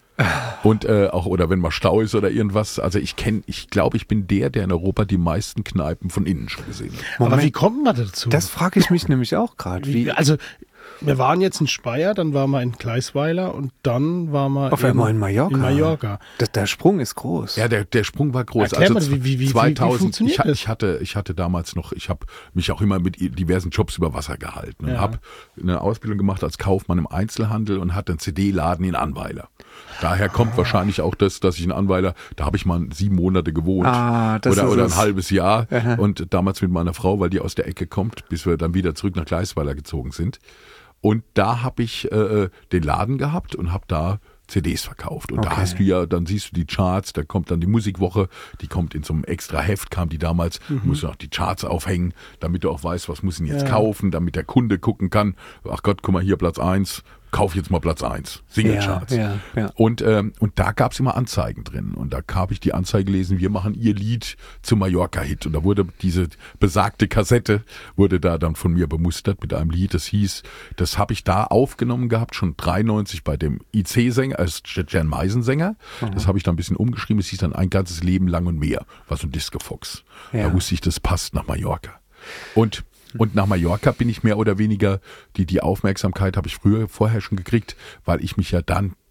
Und äh, auch, oder wenn mal Stau ist oder irgendwas, also ich kenne, ich glaube, ich bin der, der in Europa die meisten Kneipen von innen schon gesehen hat. Aber wie kommt man dazu? Das frage ich mich nämlich auch gerade. Wie, also, wir waren jetzt in Speyer, dann waren wir in Gleisweiler und dann waren wir auf einmal in Mallorca. In Mallorca. Das, der Sprung ist groß. Ja, der, der Sprung war groß. Erklär also mal, wie, wie, wie, zweitausend, wie funktioniert ich, das? ich hatte, ich hatte damals noch, ich habe mich auch immer mit diversen Jobs über Wasser gehalten und Ja. habe eine Ausbildung gemacht als Kaufmann im Einzelhandel und hatte einen C D-Laden in Anweiler. Daher kommt ah. wahrscheinlich auch das, dass ich in Anweiler, da habe ich mal sieben Monate gewohnt Ah, das oder, ist oder es. ein halbes Jahr Aha. und damals mit meiner Frau, weil die aus der Ecke kommt, bis wir dann wieder zurück nach Gleisweiler gezogen sind. Und da habe ich äh, den Laden gehabt und habe da C Ds verkauft. Und Okay. da hast du ja, dann siehst du die Charts, da kommt dann die Musikwoche, die kommt in so einem extra Heft, kam die damals, mhm. musst du auch die Charts aufhängen, damit du auch weißt, was muss ich denn jetzt Ja. kaufen, damit der Kunde gucken kann, ach Gott, guck mal hier Platz eins, kauf jetzt mal Platz eins, Singlecharts. Ja, ja, ja. Und, ähm, und da gab's immer Anzeigen drin. Und da habe ich die Anzeige gelesen, wir machen ihr Lied zum Mallorca-Hit. Und da wurde diese besagte Kassette, wurde da dann von mir bemustert mit einem Lied, das hieß, das habe ich da aufgenommen gehabt, schon dreiundneunzig bei dem I C-Sänger, als Jan Meisen-Sänger. Mhm. Das habe ich dann ein bisschen umgeschrieben, es hieß dann Ein ganzes Leben lang und mehr, war so ein Disco-Fox. Ja. Da wusste ich, das passt nach Mallorca. Und Und nach Mallorca bin ich mehr oder weniger, die, die Aufmerksamkeit habe ich früher, vorher schon gekriegt, weil ich mich ja dann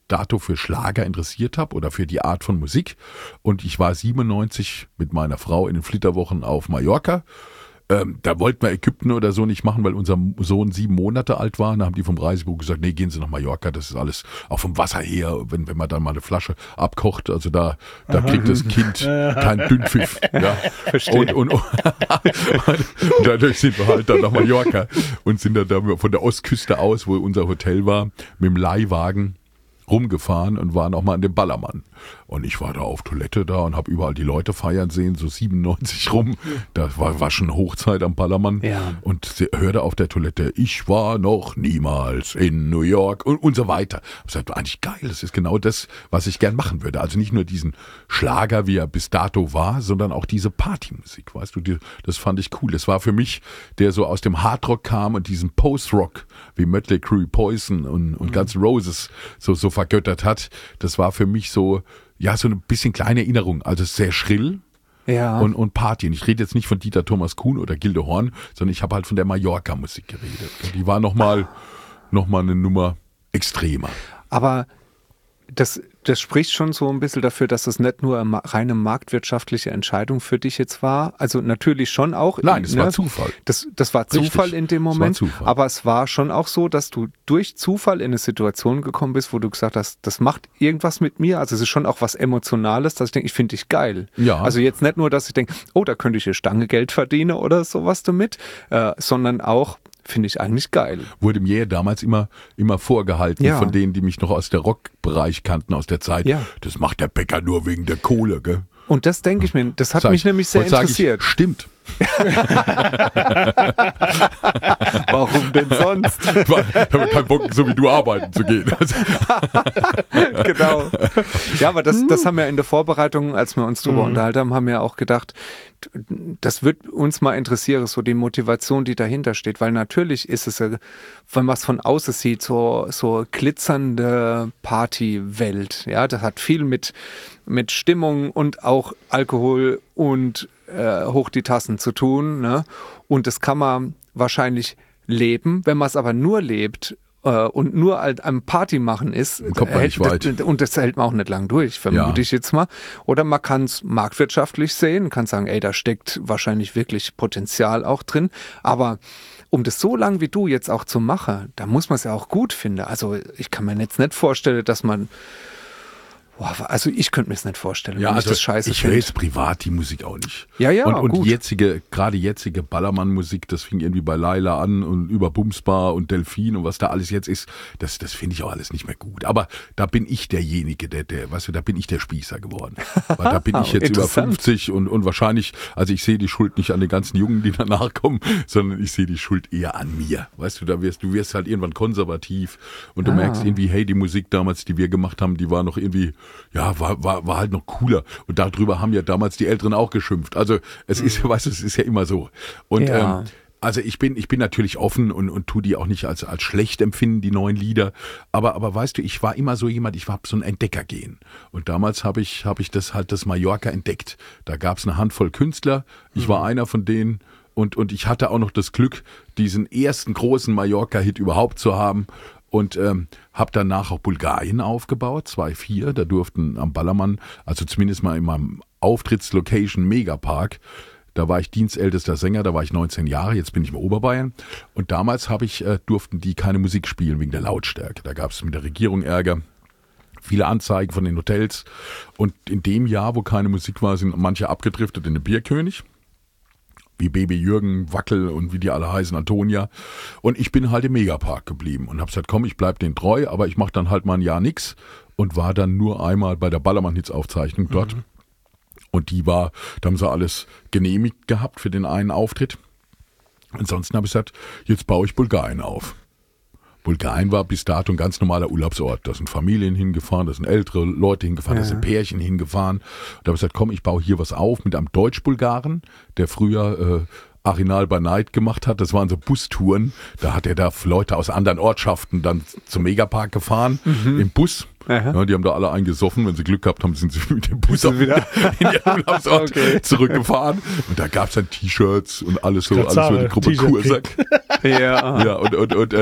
dato für Schlager interessiert habe oder für die Art von Musik. Und ich war siebenundneunzig mit meiner Frau in den Flitterwochen auf Mallorca. Ähm, da wollten wir Ägypten oder so nicht machen, weil unser Sohn sieben Monate alt war. Da haben die vom Reisebuch gesagt, nee, gehen Sie nach Mallorca, das ist alles auch vom Wasser her, wenn, wenn man dann mal eine Flasche abkocht, also da, da kriegt das Kind keinen Dünnpfiff. Ja. Und, und, und, und dadurch sind wir halt dann nach Mallorca und sind dann da von der Ostküste aus, wo unser Hotel war, mit dem Leihwagen rumgefahren und waren auch mal an dem Ballermann. Und ich war da auf Toilette da und habe überall die Leute feiern sehen, so siebenundneunzig rum. Da war, war schon Hochzeit am Ballermann. Ja. Und sie hörte auf der Toilette, ich war noch niemals in New York und, und so weiter. Ich sagte, eigentlich geil, das ist genau das, was ich gern machen würde. Also nicht nur diesen Schlager, wie er bis dato war, sondern auch diese Partymusik, weißt du, die, das fand ich cool. Das war für mich, der so aus dem Hardrock kam und diesen Post-Rock, wie Mötley Crüe, Poison und, und mhm. Guns N' Roses so, so vergöttert hat. Das war für mich so, ja, so ein bisschen kleine Erinnerung. Also sehr schrill ja. und, und Party. Und ich rede jetzt nicht von Dieter Thomas Kuhn oder Gilde Horn, sondern ich habe halt von der Mallorca-Musik geredet. Und die war nochmal noch mal eine Nummer extremer. Aber das, das spricht schon so ein bisschen dafür, dass das nicht nur eine reine marktwirtschaftliche Entscheidung für dich jetzt war. Also natürlich schon auch. Nein, das ne? war Zufall. Das, das war Zufall Richtig. in dem Moment. Das war Zufall. Aber es war schon auch so, dass du durch Zufall in eine Situation gekommen bist, wo du gesagt hast, das macht irgendwas mit mir. Also es ist schon auch was Emotionales, dass ich denke, ich finde dich geil. Ja. Also jetzt nicht nur, dass ich denke, oh, da könnte ich hier Stange Geld verdienen oder sowas damit, äh, sondern auch, finde ich eigentlich geil. Wurde mir damals immer, immer vorgehalten, ja. von denen, die mich noch aus der Rockbereich kannten, aus der Zeit. Ja. Das macht der Bäcker nur wegen der Kohle, gell? Und das denke ich mir, das hat Sag mich ich, nämlich sehr heute sag interessiert. Ich, stimmt. Warum denn sonst? Ich habe keinen Bock, so wie du arbeiten zu gehen. Genau. Ja, aber das, das haben wir in der Vorbereitung, als wir uns drüber mhm. unterhalten haben, haben wir auch gedacht, das wird uns mal interessieren, so die Motivation, die dahinter steht, weil natürlich ist es, wenn man es von außen sieht, so, so glitzernde Partywelt, ja, das hat viel mit, mit Stimmung und auch Alkohol und äh, hoch die Tassen zu tun, ne? Und das kann man wahrscheinlich leben, wenn man es aber nur lebt, und nur halt am Party machen ist, kommt man nicht weit. Das, und das hält man auch nicht lang durch, vermute ja. ich jetzt mal. Oder man kann es marktwirtschaftlich sehen, kann sagen, ey, da steckt wahrscheinlich wirklich Potenzial auch drin. Aber um das so lang wie du jetzt auch zu machen, da muss man es ja auch gut finden. Also ich kann mir jetzt nicht vorstellen, dass man Boah, also ich könnte mir es nicht vorstellen, ja, wenn also ich das scheiße ich finde. höre jetzt privat die Musik auch nicht. Ja, ja, und, und gut. die jetzige, gerade jetzige Ballermann-Musik, das fing irgendwie bei Laila an und über Bumsbar und Delfin und was da alles jetzt ist, das, das finde ich auch alles nicht mehr gut. Aber da bin ich derjenige, der, der, weißt du, da bin ich der Spießer geworden. Weil da bin ich jetzt über fünfzig und, und wahrscheinlich, also ich sehe die Schuld nicht an den ganzen Jungen, die danach kommen, sondern ich sehe die Schuld eher an mir. Weißt du, da wirst, du wirst halt irgendwann konservativ und du ah. merkst irgendwie, hey, die Musik damals, die wir gemacht haben, die war noch irgendwie, ja, war, war, war halt noch cooler. Und darüber haben ja damals die Älteren auch geschimpft. Also es ist, mhm. weißt du, es ist ja immer so. Und ja. ähm, also ich bin, ich bin natürlich offen und, und tu die auch nicht als, als schlecht empfinden, die neuen Lieder. Aber, aber weißt du, ich war immer so jemand, ich habe so ein Entdeckergehen. Und damals habe ich, habe ich das halt, das Mallorca entdeckt. Da gab es eine Handvoll Künstler. Ich mhm. war einer von denen. Und, und ich hatte auch noch das Glück, diesen ersten großen Mallorca-Hit überhaupt zu haben. Und ähm, habe danach auch Bulgarien aufgebaut, zwei vier. Da durften am Ballermann, also zumindest mal in meinem Auftrittslocation Megapark, da war ich dienstältester Sänger, da war ich neunzehn Jahre, jetzt bin ich im Oberbayern. Und damals habe ich, äh, durften die keine Musik spielen wegen der Lautstärke. Da gab es mit der Regierung Ärger, viele Anzeigen von den Hotels. Und in dem Jahr, wo keine Musik war, sind manche abgedriftet in den Bierkönig. Wie Baby Jürgen, Wackel und wie die alle heißen, Antonia. Und ich bin halt im Megapark geblieben und habe gesagt, komm, ich bleib denen treu, aber ich mache dann halt mal ein Jahr nix und war dann nur einmal bei der Ballermann-Hits-Aufzeichnung dort. Mhm. Und die war, da haben sie alles genehmigt gehabt für den einen Auftritt. Ansonsten habe ich gesagt, jetzt baue ich Bulgarien auf. Bulgarien war bis dato ein ganz normaler Urlaubsort. Da sind Familien hingefahren, da sind ältere Leute hingefahren, ja. da sind Pärchen hingefahren. Da habe ich gesagt, komm, ich baue hier was auf mit einem Deutsch-Bulgaren, der früher äh, Arinal by Night gemacht hat. Das waren so Bustouren. Da hat er da Leute aus anderen Ortschaften dann zum Megapark gefahren, mhm. im Bus. Ja, die haben da alle eingesoffen. Wenn sie Glück gehabt haben, sind sie mit dem Bus auf, wieder in ihren Urlaubsort okay. zurückgefahren. Und da gab es dann T-Shirts und alles so, alles so die Gruppe Kursack. ja. ja, und, und, und äh,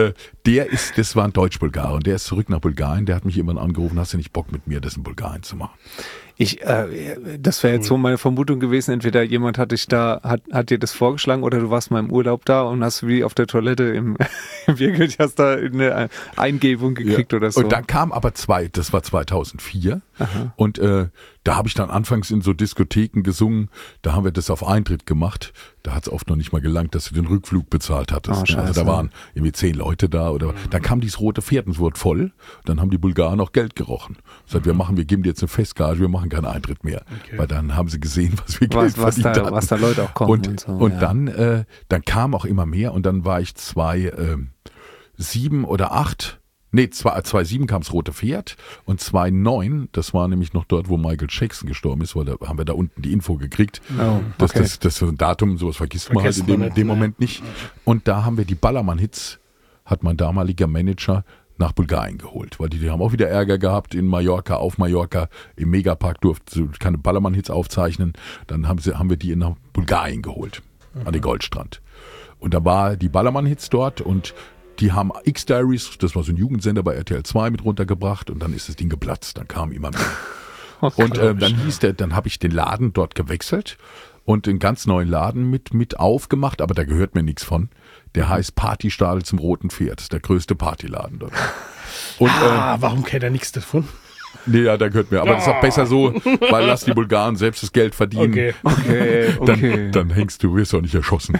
der ist, das war ein Deutsch-Bulgare und der ist zurück nach Bulgarien, der hat mich irgendwann angerufen, hast du nicht Bock mit mir das in Bulgarien zu machen? Ich, äh, das wäre jetzt so meine Vermutung gewesen, entweder jemand hat dich da, hat, hat dir das vorgeschlagen oder du warst mal im Urlaub da und hast wie auf der Toilette im, im Wirklich hast da eine Eingebung gekriegt ja. oder so. Und dann kam aber zwei, das war zweitausendvier. Aha. Und äh, da habe ich dann anfangs in so Diskotheken gesungen, da haben wir das auf Eintritt gemacht. Da hat es oft noch nicht mal gelangt, dass du den Rückflug bezahlt hattest. Oh, also da waren irgendwie zehn Leute da oder mhm. da kam dieses rote Pferd und es wurde voll. Dann haben die Bulgaren auch Geld gerochen. Sagt, mhm. wir machen, wir geben dir jetzt eine Festgage, wir machen keinen Eintritt mehr. Okay. Weil dann haben sie gesehen, was wir Geld was, was verdient da, hatten. Was da Leute auch kommen. Und, und, so, und ja. dann, äh, dann kam auch immer mehr und dann war ich zwei, äh, sieben oder acht. Nee, zwei sieben kam das rote Pferd und zwei neun, das war nämlich noch dort, wo Michael Jackson gestorben ist, weil da haben wir da unten die Info gekriegt. Oh, okay. das, das, das, das Datum, sowas vergisst, vergisst man halt in dem, nicht, dem ne? Moment nicht. Und da haben wir die Ballermann-Hits, hat mein damaliger Manager nach Bulgarien geholt, weil die, die haben auch wieder Ärger gehabt in Mallorca, auf Mallorca, im Megapark durfte keine Ballermann-Hits aufzeichnen. Dann haben, sie, haben wir die nach Bulgarien geholt, mhm. an den Goldstrand. Und da war die Ballermann-Hits dort und die haben X-Diaries, das war so ein Jugendsender bei R T L zwei mit runtergebracht und dann ist das Ding geplatzt, dann kam immer mehr. Okay, und äh, dann hieß der, dann habe ich den Laden dort gewechselt und einen ganz neuen Laden mit, mit aufgemacht, aber da gehört mir nichts von. Der heißt Partystadel zum Roten Pferd, das ist der größte Partyladen dort. Und, ah, ähm, warum kennt er nichts davon? Nee, ja, da gehört mir. Aber oh. das ist auch besser so, weil lass die Bulgaren selbst das Geld verdienen. Okay, okay, okay. Dann, dann hängst du, wirst auch nicht erschossen.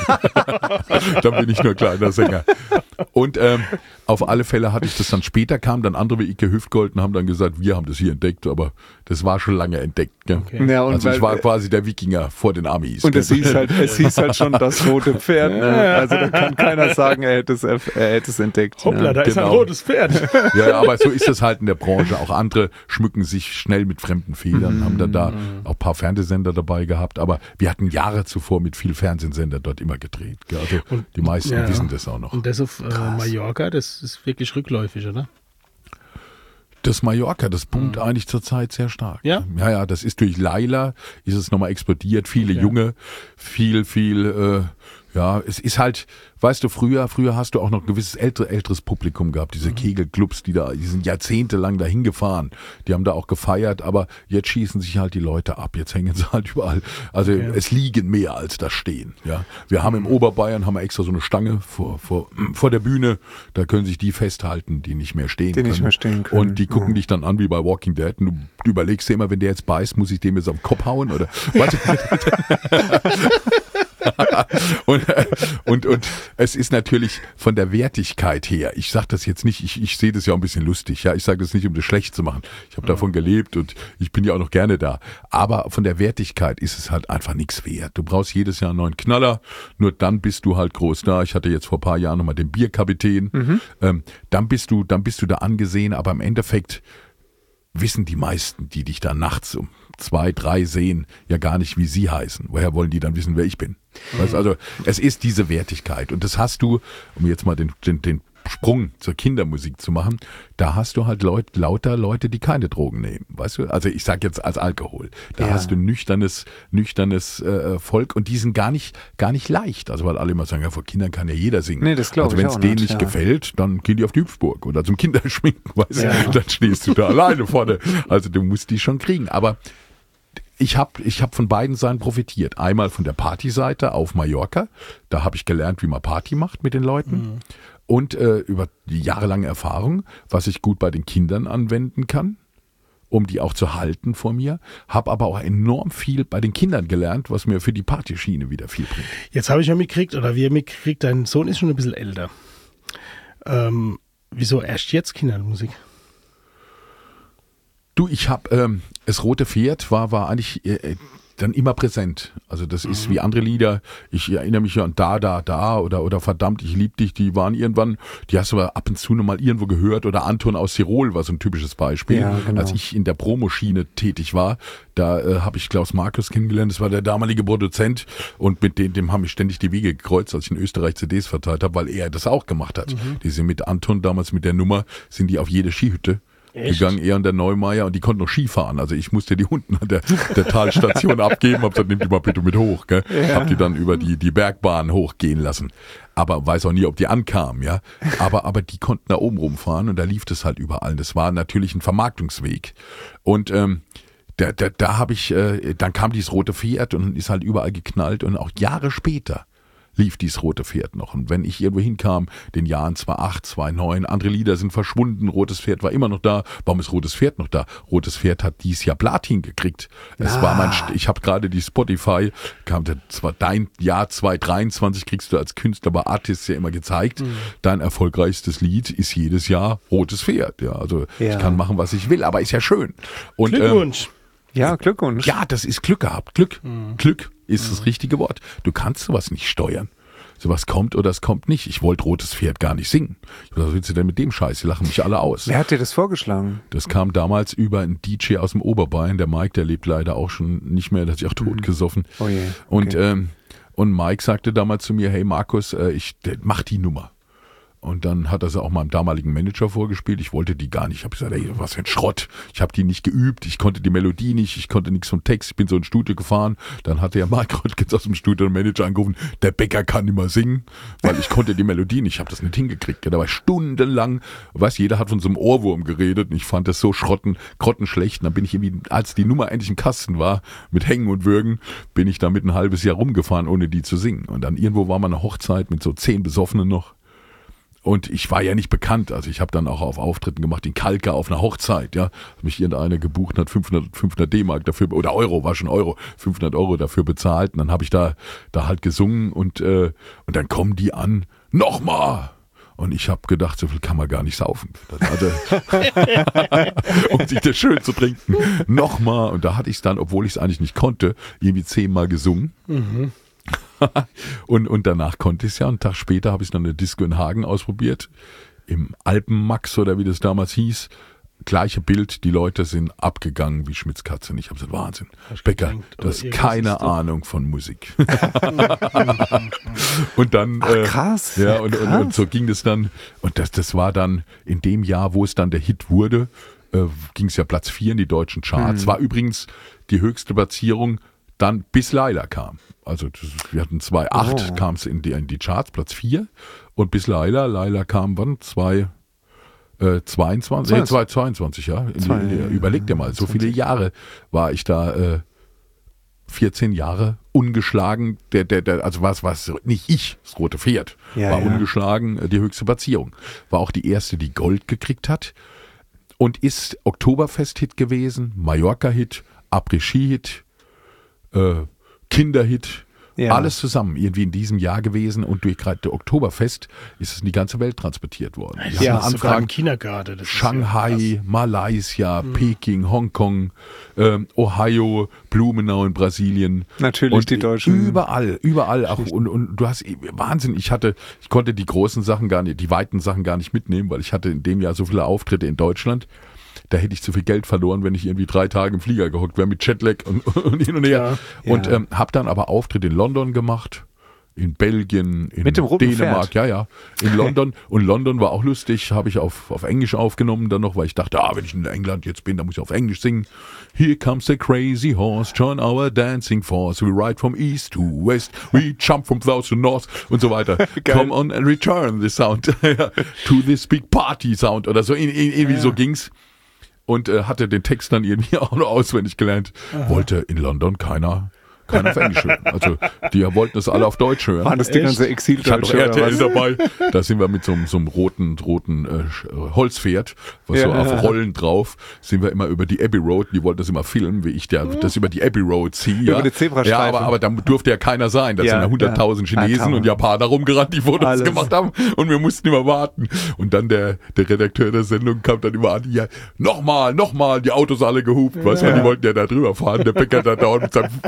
Dann bin ich nur kleiner Sänger. Und ähm, auf alle Fälle hatte ich das dann später, kamen dann andere wie Ike Hüftgold und haben dann gesagt, wir haben das hier entdeckt, aber das war schon lange entdeckt. Ja. Okay. Ja, und also ich war quasi der Wikinger vor den Amis. Und es hieß halt, es hieß halt schon das rote Pferd. Ne? Also da kann keiner sagen, er hätte es, er hätte es entdeckt. Hoppla, ja. da ist genau. ein rotes Pferd. Ja, aber so ist es halt in der Branche. Auch andere schmücken sich schnell mit fremden Federn, mhm. haben dann da auch ein paar Fernsehsender dabei gehabt. Aber wir hatten Jahre zuvor mit viel Fernsehsender dort immer gedreht. Also und, die meisten ja. wissen das auch noch. Und das auf äh, Mallorca, das ist wirklich rückläufig, oder? Das Mallorca, das boomt mhm. eigentlich zurzeit sehr stark. Ja? Ja, ja, das ist durch Laila, ist es nochmal explodiert. Viele okay. Junge, viel, viel, äh, ja, es ist halt, weißt du, früher, früher hast du auch noch ein gewisses ältere, älteres Publikum gehabt, diese mhm. Kegelclubs, die da, die sind jahrzehntelang dahin gefahren, die haben da auch gefeiert, aber jetzt schießen sich halt die Leute ab, jetzt hängen sie halt überall, also okay. es liegen mehr als das Stehen, ja. Wir haben im Oberbayern, haben wir extra so eine Stange vor, vor, vor der Bühne, da können sich die festhalten, die nicht mehr stehen die können. Nicht mehr stehen können. Und die gucken ja. dich dann an wie bei Walking Dead und du, du überlegst dir immer, wenn der jetzt beißt, muss ich dem jetzt am Kopf hauen oder was? und, und, und es ist natürlich von der Wertigkeit her, ich sage das jetzt nicht, ich, ich sehe das ja auch ein bisschen lustig, ja, ich sage das nicht, um das schlecht zu machen. Ich habe davon gelebt und ich bin ja auch noch gerne da. Aber von der Wertigkeit ist es halt einfach nichts wert. Du brauchst jedes Jahr einen neuen Knaller, nur dann bist du halt groß da. Ich hatte jetzt vor ein paar Jahren nochmal den Bierkapitän. Mhm. Ähm, dann bist du, dann bist du da angesehen, aber im Endeffekt wissen die meisten, die dich da nachts um zwei, drei sehen, ja gar nicht, wie sie heißen. Woher wollen die dann wissen, wer ich bin? Weißt, also es ist diese Wertigkeit und das hast du, um jetzt mal den, den, den Sprung zur Kindermusik zu machen, da hast du halt Leut, lauter Leute, die keine Drogen nehmen, weißt du? Also ich sag jetzt als Alkohol. Da ja. hast du nüchternes, nüchternes äh, Volk und die sind gar nicht, gar nicht leicht. Also weil alle immer sagen, ja, vor Kindern kann ja jeder singen. Nee, das glaube also ich wenn es auch denen nicht, nicht ja. gefällt, dann gehen die auf die Hüpfburg oder zum Kinderschminken, weißt du? Ja. Dann stehst du da alleine vorne. Also du musst die schon kriegen. Aber Ich habe ich hab von beiden Seiten profitiert. Einmal von der Partyseite auf Mallorca. Da habe ich gelernt, wie man Party macht mit den Leuten. Mhm. Und äh, über die jahrelange Erfahrung, was ich gut bei den Kindern anwenden kann, um die auch zu halten vor mir. Habe aber auch enorm viel bei den Kindern gelernt, was mir für die Partyschiene wieder viel bringt. Jetzt habe ich ja mitgekriegt, oder wir mitgekriegt, dein Sohn ist schon ein bisschen älter. Ähm, wieso erst jetzt Kindermusik? Du, ich habe, ähm, das Rote Pferd war, war eigentlich äh, dann immer präsent. Also das ist wie andere Lieder. Ich erinnere mich ja an Da, Da, Da oder, oder Verdammt, ich lieb dich. Die waren irgendwann, die hast du aber ab und zu noch mal irgendwo gehört. Oder Anton aus Tirol war so ein typisches Beispiel. Ja, genau. Als ich in der Promoschiene tätig war, da äh, habe ich Klaus Markus kennengelernt. Das war der damalige Produzent. Und mit dem, dem haben ich ständig die Wege gekreuzt, als ich in Österreich C Ds verteilt habe, weil er das auch gemacht hat. Mhm. Die sind mit Anton damals mit der Nummer, sind die auf jede Skihütte, Echt? gegangen, er und der Neumeier, und die konnten noch Ski fahren. Also ich musste die unten an der, der Talstation abgeben, hab gesagt, nimm die mal bitte mit hoch, gell? Ja. Hab die dann über die, die Bergbahn hochgehen lassen. Aber weiß auch nie, ob die ankamen, ja. Aber, aber die konnten da oben rumfahren und da lief das halt überall. Das war natürlich ein Vermarktungsweg. Und, ähm, da, da, da habe ich, äh, dann kam dieses rote Pferd und ist halt überall geknallt, und auch Jahre später lief dieses rote Pferd noch. Und wenn ich irgendwo hinkam, den Jahren zweitausendacht, zweitausendneun, andere Lieder sind verschwunden, rotes Pferd war immer noch da. Warum ist rotes Pferd noch da? Rotes Pferd hat dieses Jahr Platin gekriegt. Es ah. war mein, ich habe gerade die Spotify, kam zwar dein Jahr zweitausenddreiundzwanzig, kriegst du als Künstler bei Artists ja immer gezeigt. Mhm. Dein erfolgreichstes Lied ist jedes Jahr rotes Pferd. Ja, also ja. ich kann machen, was ich will, aber ist ja schön. Und, Glückwunsch. Ähm, Ja, Glückwunsch. Ja, das ist Glück gehabt. Glück. Mhm. Glück ist mhm. das richtige Wort. Du kannst sowas nicht steuern. Sowas kommt oder es kommt nicht. Ich wollte Rotes Pferd gar nicht singen. Was willst du denn mit dem Scheiß? Die lachen mich alle aus. Wer hat dir das vorgeschlagen? Das kam damals über einen D J aus dem Oberbayern. Der Mike, der lebt leider auch schon nicht mehr. Der hat sich auch totgesoffen. Oh je. Okay. Und, ähm, und Mike sagte damals zu mir, hey Markus, äh, ich der, mach die Nummer. Und dann hat er sie auch meinem damaligen Manager vorgespielt. Ich wollte die gar nicht. Ich habe gesagt, ey, was für ein Schrott. Ich habe die nicht geübt. Ich konnte die Melodie nicht. Ich konnte nichts vom Text. Ich bin so ins Studio gefahren. Dann hat der Mark Röttgens aus dem Studio den Manager angerufen. Der Bäcker kann nicht mehr singen, weil ich konnte die Melodie nicht. Ich habe das nicht hingekriegt. Da war stundenlang, weißt, jeder hat von so einem Ohrwurm geredet. Und ich fand das so schrotten, grottenschlecht. Und dann bin ich irgendwie, als die Nummer endlich im Kasten war, mit Hängen und Würgen, bin ich damit ein halbes Jahr rumgefahren, ohne die zu singen. Und dann irgendwo war mal eine Hochzeit mit so zehn Besoffenen noch. Und ich war ja nicht bekannt, also ich habe dann auch auf Auftritten gemacht in Kalka auf einer Hochzeit, ja, mich irgendeiner gebucht hat, fünfhundert D-Mark dafür, oder Euro, war schon Euro, fünfhundert Euro dafür bezahlt, und dann habe ich da da halt gesungen, und äh, und dann kommen die an, nochmal! Und ich habe gedacht, so viel kann man gar nicht saufen. Also, um sich das schön zu trinken. Nochmal, und da hatte ich es dann, obwohl ich es eigentlich nicht konnte, irgendwie zehnmal gesungen. Mhm. und, und danach konnte ich es ja. Einen Tag später habe ich dann eine Disco in Hagen ausprobiert. Im Alpenmax oder wie das damals hieß. Gleiche Bild, die Leute sind abgegangen wie Schmitzkatze. Und ich habe gesagt, Wahnsinn. Becker, gedacht, du hast keine Ahnung von Musik. und dann, Ach, krass. Äh, ja, und, krass. Und, und so ging das dann. Und das, das war dann in dem Jahr, wo es dann der Hit wurde, äh, ging es ja Platz vier in die deutschen Charts. Mhm. War übrigens die höchste Platzierung dann, bis Laila kam. Also das, wir hatten zweitausendacht, oh. kam es in die, in die Charts, Platz vier. Und bis Laila, Laila kam wann? Zwei, äh, zweiundzwanzig, nee, zweitausendzweiundzwanzig, ja. In Zwei, die, in die, überleg dir mal, so viele Jahre war ich da, äh, vierzehn Jahre ungeschlagen, der, der, der, also was, was, nicht ich, das rote Pferd, ja, war ja. ungeschlagen, äh, die höchste Platzierung. War auch die erste, die Gold gekriegt hat. Und ist Oktoberfest-Hit gewesen, Mallorca-Hit, Après-Ski-Hit, äh, Kinderhit, ja. alles zusammen irgendwie in diesem Jahr gewesen, und durch gerade der Oktoberfest ist es in die ganze Welt transportiert worden. Das ja, ist sogar im Kindergarten. Das Shanghai, ja Malaysia, mhm. Peking, Hongkong, ähm, Ohio, Blumenau in Brasilien. Natürlich und die Deutschen. Überall, überall auch. Und, und du hast Wahnsinn. Ich hatte, ich konnte die großen Sachen gar nicht, die weiten Sachen gar nicht mitnehmen, weil ich hatte in dem Jahr so viele Auftritte in Deutschland. Da hätte ich zu viel Geld verloren, wenn ich irgendwie drei Tage im Flieger gehockt wäre mit Jetlag und, und hin und her. Ja, und ja. ähm, habe dann aber Auftritt in London gemacht, in Belgien, in mit dem roten Dänemark, Pferd. ja, ja, in London. Und London war auch lustig, habe ich auf, auf Englisch aufgenommen dann noch, weil ich dachte, ah, wenn ich in England jetzt bin, dann muss ich auf Englisch singen. Here comes the crazy horse, join our dancing force. We ride from east to west, we jump from south to north und so weiter. Come on and return the sound to this big party sound oder so, irgendwie ja. so ging's. Und äh, hatte den Text dann irgendwie auch noch auswendig gelernt. Aha. Wollte in London keiner, keiner auf Englisch hören. Also die wollten das alle auf Deutsch hören. Waren das die ganze Exil-Deutsche? Ich hatte auch R T L dabei. Da sind wir mit so, so einem roten, roten äh, Holzpferd, was ja. so auf Rollen drauf, sind wir immer über die Abbey Road. Die wollten das immer filmen, wie ich der, das über die Abbey Road ziehe. Über die Zebrastreifen. Ja, aber, aber da durfte ja keiner sein. Da ja, sind ja hunderttausend ja. Chinesen ja, und Japaner rumgerannt, die Fotos Alles. gemacht haben, und wir mussten immer warten. Und dann der, der Redakteur der Sendung kam dann immer an, ja, nochmal, nochmal, die Autos alle gehupt. Ja. Weißt du, die wollten ja da drüber fahren. Der Bäcker da dauernd mit seinem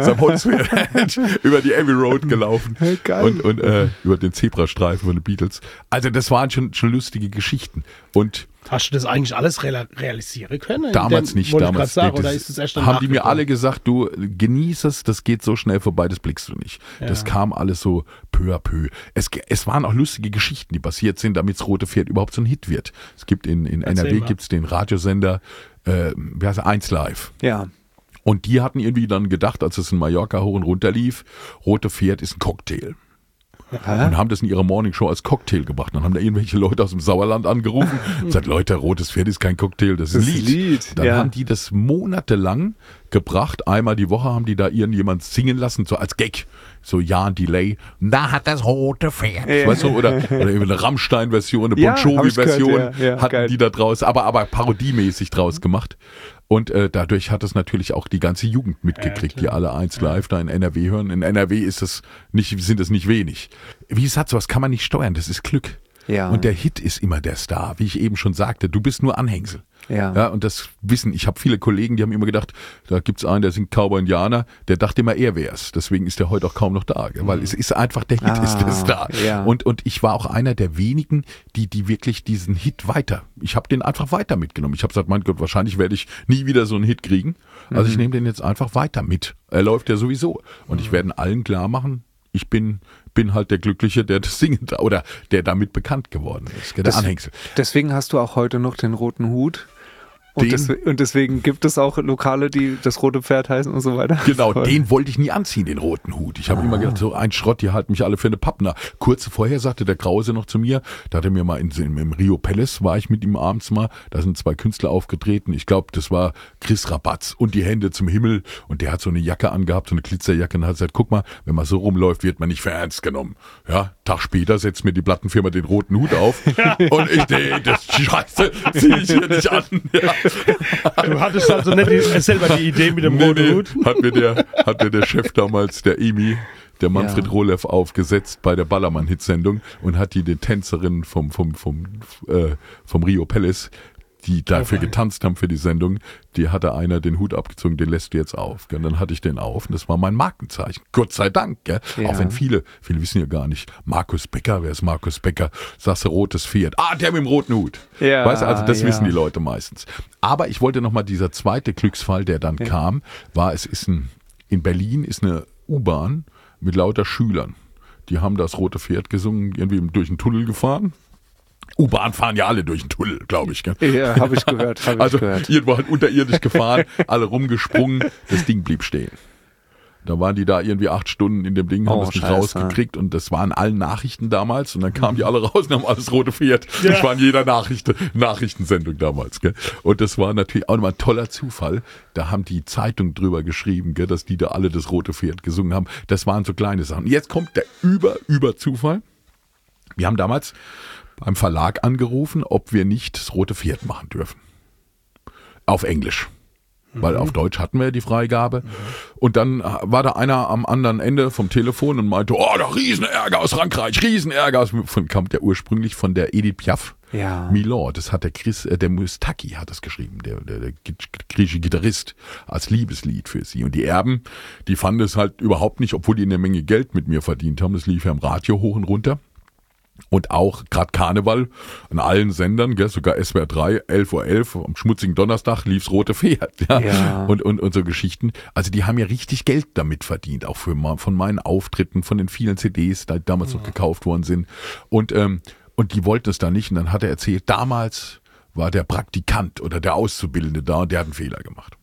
seinem Holzpferd über die Abbey Road gelaufen Geil. und, und äh, über den Zebrastreifen von den Beatles. Also das waren schon, schon lustige Geschichten. Und hast du das eigentlich alles real realisieren können? damals dem, nicht. Damals, Damals sagen, nee, oder das ist es erst dann haben die mir nachgekommen? alle gesagt, du genieß es, das geht so schnell vorbei, das blickst du nicht. Ja. Das kam alles so peu à peu. Es, es waren auch lustige Geschichten, die passiert sind, damit das Rote Pferd überhaupt so ein Hit wird. Es gibt in, in N R W mal. gibt's den Radiosender, äh, wie heißt er, eins Live. Ja. Und die hatten irgendwie dann gedacht, als es in Mallorca hoch und runter lief, Rote Pferd ist ein Cocktail. Und haben das in ihrer Morningshow als Cocktail gebracht. Dann haben da irgendwelche Leute aus dem Sauerland angerufen und gesagt, Leute, Rotes Pferd ist kein Cocktail, das ist ein Das Lied. Lied, Dann ja. haben die das monatelang gebracht. Einmal die Woche haben die da irgendjemand singen lassen, so als Gag. So Jan Delay. Da hat das rote Pferd. Ja. Weißt du, oder, oder eine Rammstein-Version, eine Ja, Bon hab ich gehört, Jovi-Version ja, ja, hatten geil. die da draus, aber, aber parodiemäßig draus gemacht. Und äh, dadurch hat es natürlich auch die ganze Jugend mitgekriegt, die alle eins live da in N R W hören. In N R W ist es nicht, sind es nicht wenig. Wie gesagt, sowas kann man nicht steuern, das ist Glück. Ja. Und der Hit ist immer der Star, wie ich eben schon sagte. Du bist nur Anhängsel. Ja. Ja, und das wissen, ich habe viele Kollegen, die haben immer gedacht, da gibt's einen, der singt Cowboy Indianer, der dachte immer, er wär's. Deswegen ist der heute auch kaum noch da, gell? Weil es ist einfach, der Hit Ah, ist der Star. ja. Und, und ich war auch einer der wenigen, die, die wirklich diesen Hit weiter, ich habe den einfach weiter mitgenommen. Ich habe gesagt, mein Gott, wahrscheinlich werde ich nie wieder so einen Hit kriegen. Also ich nehme den jetzt einfach weiter mit. Er läuft ja sowieso. Und ich werde allen klar machen, ich bin, bin halt der Glückliche, der das singen da, oder der damit bekannt geworden ist, der Das- Anhängsel. Deswegen hast du auch heute noch den roten Hut. Und, Den- des, und deswegen gibt es auch Lokale, die das Rote Pferd heißen und so weiter. Genau, den wollte ich nie anziehen, den roten Hut. Ich habe Ah. immer gedacht, so ein Schrott, die halten mich alle für eine Pappner. Kurz vorher sagte der Krause noch zu mir, da hat er mir mal in, in, im Rio Palace, war ich mit ihm abends mal, da sind zwei Künstler aufgetreten. Ich glaube, das war Chris Rabatz und die Hände zum Himmel. Und der hat so eine Jacke angehabt, so eine Glitzerjacke und hat gesagt, guck mal, wenn man so rumläuft, wird man nicht für ernst genommen. Ja, Tag später setzt mir die Plattenfirma den roten Hut auf und ich, nee, das Scheiße, zieh ich hier nicht an. Ja. Du hattest also nicht die, selber die Idee mit dem Nee, roten nee, Hut? hat mir der, hat mir der Chef damals, der Emi, der Manfred Ja. Rohlev, aufgesetzt bei der Ballermann-Hitsendung und hat die den Tänzerinnen vom, vom, vom, äh, vom Rio Palace, die dafür Okay. getanzt haben für die Sendung, die hatte einer den Hut abgezogen, den lässt du jetzt auf. Gell? Und dann hatte ich den auf und das war mein Markenzeichen. Gott sei Dank. Gell? Ja. Auch wenn viele, viele wissen ja gar nicht, Markus Becker, wer ist Markus Becker? Sagst du, rotes Pferd. Ah, der mit dem roten Hut. Ja, Weißt du, also das ja. wissen die Leute meistens. Aber ich wollte nochmal, dieser zweite Glücksfall, der dann Ja. kam, war, es ist ein, in Berlin ist eine U-Bahn mit lauter Schülern. Die haben das rote Pferd gesungen, irgendwie durch den Tunnel gefahren. U-Bahn fahren ja alle durch den Tunnel, glaube ich. Gell? Ja, habe ich gehört. Hab ich Also gehört. irgendwo halt unterirdisch gefahren, alle rumgesprungen, das Ding blieb stehen. Da waren die da irgendwie acht Stunden in dem Ding, haben Oh, das nicht Scheiße. rausgekriegt und das waren allen Nachrichten damals und dann kamen die alle raus und haben alles rote Pferd. Das war in jeder Nachricht, Nachrichtensendung damals. Gell? Und das war natürlich auch nochmal ein toller Zufall. Da haben die Zeitung drüber geschrieben, gell, dass die da alle das rote Pferd gesungen haben. Das waren so kleine Sachen. Jetzt kommt der über, über Zufall. Wir haben damals beim Verlag angerufen, ob wir nicht das rote Pferd machen dürfen. Auf Englisch. Weil auf Deutsch hatten wir ja die Freigabe. Und dann war da einer am anderen Ende vom Telefon und meinte, oh, da Riesenärger aus Frankreich, Riesenärger. Aus, von, kam der ursprünglich von der Edith Piaf. Ja. Milord, das hat der Chris, äh, der Mustaki hat das geschrieben, der, der, der griechische Gitarrist, als Liebeslied für sie. Und die Erben, die fanden es halt überhaupt nicht, obwohl die eine Menge Geld mit mir verdient haben. Das lief ja im Radio hoch und runter. Und auch gerade Karneval an allen Sendern, gell, sogar S W R drei, elf Uhr elf, am schmutzigen Donnerstag lief's Rote Pferd. Ja? Ja. Und, und, und so Geschichten. Also die haben ja richtig Geld damit verdient, auch für von meinen Auftritten, von den vielen C Ds, die damals noch gekauft worden sind. Und, ähm, und die wollten es da nicht. Und dann hat er erzählt, damals war der Praktikant oder der Auszubildende da und der hat einen Fehler gemacht.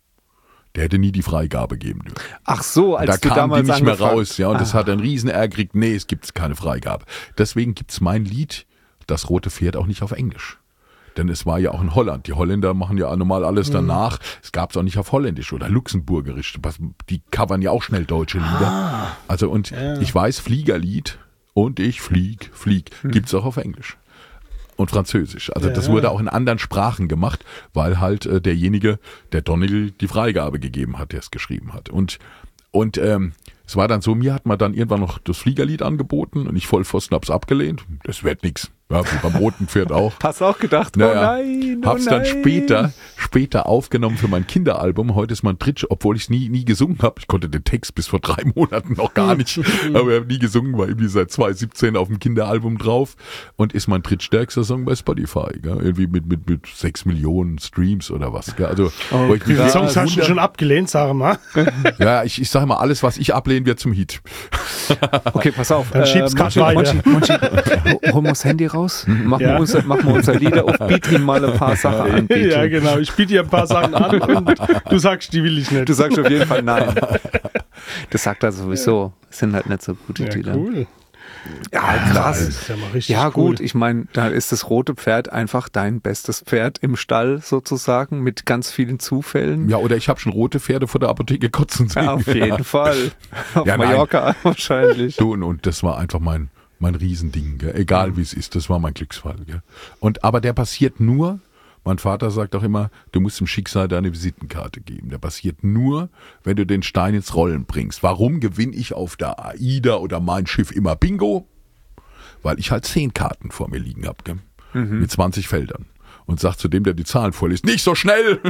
Der hätte nie die Freigabe geben dürfen. Ach so, als Da du kam damals die nicht mehr angefangen- raus, ja, und das Ah. hat einen riesen Ärger gekriegt. Nee, es gibt keine Freigabe. Deswegen gibt's mein Lied, Das rote Pferd, auch nicht auf Englisch. Denn es war ja auch in Holland. Die Holländer machen ja normal alles danach. Es gab's auch nicht auf Holländisch oder Luxemburgerisch. Die covern ja auch schnell deutsche Lieder. Also und ich weiß, Fliegerlied und ich flieg, flieg, gibt's auch auf Englisch. Und Französisch. Also Ja. das wurde auch in anderen Sprachen gemacht, weil halt äh, derjenige, der Donegal, die Freigabe gegeben hat, der es geschrieben hat. Und, und ähm, es war dann so, mir hat man dann irgendwann noch das Fliegerlied angeboten und ich Vollpfosten hab's abgelehnt. Das wird nix. Ja, wie beim roten Pferd auch. Hast du auch gedacht, naja, oh nein, oh hab's nein. dann später, später aufgenommen für mein Kinderalbum. Heute ist mein Tritt, obwohl ich es nie, nie gesungen habe. Ich konnte den Text bis vor drei Monaten noch gar nicht, aber ich habe nie gesungen, war irgendwie seit zwanzig siebzehn auf dem Kinderalbum drauf und ist mein drittstärkster Song bei Spotify. Gell? Irgendwie mit, mit, mit sechs Millionen Streams oder was. Gell? Also, Oh, wo ich mich Wie viele Ja, Songs hast du wunder- schon abgelehnt, sag mal? Ja, ich, ich sage mal, alles, was ich ablehne, wird zum Hit. Okay, pass auf. Dann schieb's grad Monchi, weiter. Monchi, Monchi, hol mal das Handy raus. Machen Ja. wir unser, machen wir unser Lieder auf Beat ihm mal ein paar Sachen anbieten. Ja, genau. Ich biete dir ein paar Sachen an und du sagst, die will ich nicht. Du sagst auf jeden Fall nein. Das sagt er sowieso. Das sind halt nicht so gute ja, Lieder. cool. Ja, Das krass. ist ja mal richtig Ja, cool. gut, ich meine, da ist das rote Pferd einfach dein bestes Pferd im Stall sozusagen mit ganz vielen Zufällen. Ja, oder ich habe schon rote Pferde vor der Apotheke kotzen sehen. Ja, auf jeden Fall. Auf Ja, nein. Mallorca wahrscheinlich. Du, und, und das war einfach mein, mein Riesending, gell? Egal wie es ist, das war mein Glücksfall. Gell? Und, aber der passiert nur, mein Vater sagt auch immer, du musst dem Schicksal deine Visitenkarte geben. Der passiert nur, wenn du den Stein ins Rollen bringst. Warum gewinne ich auf der AIDA oder mein Schiff immer Bingo? Weil ich halt zehn Karten vor mir liegen habe, mhm. mit zwanzig Feldern. Und sagt zu dem, der die Zahlen vorliest, nicht so schnell!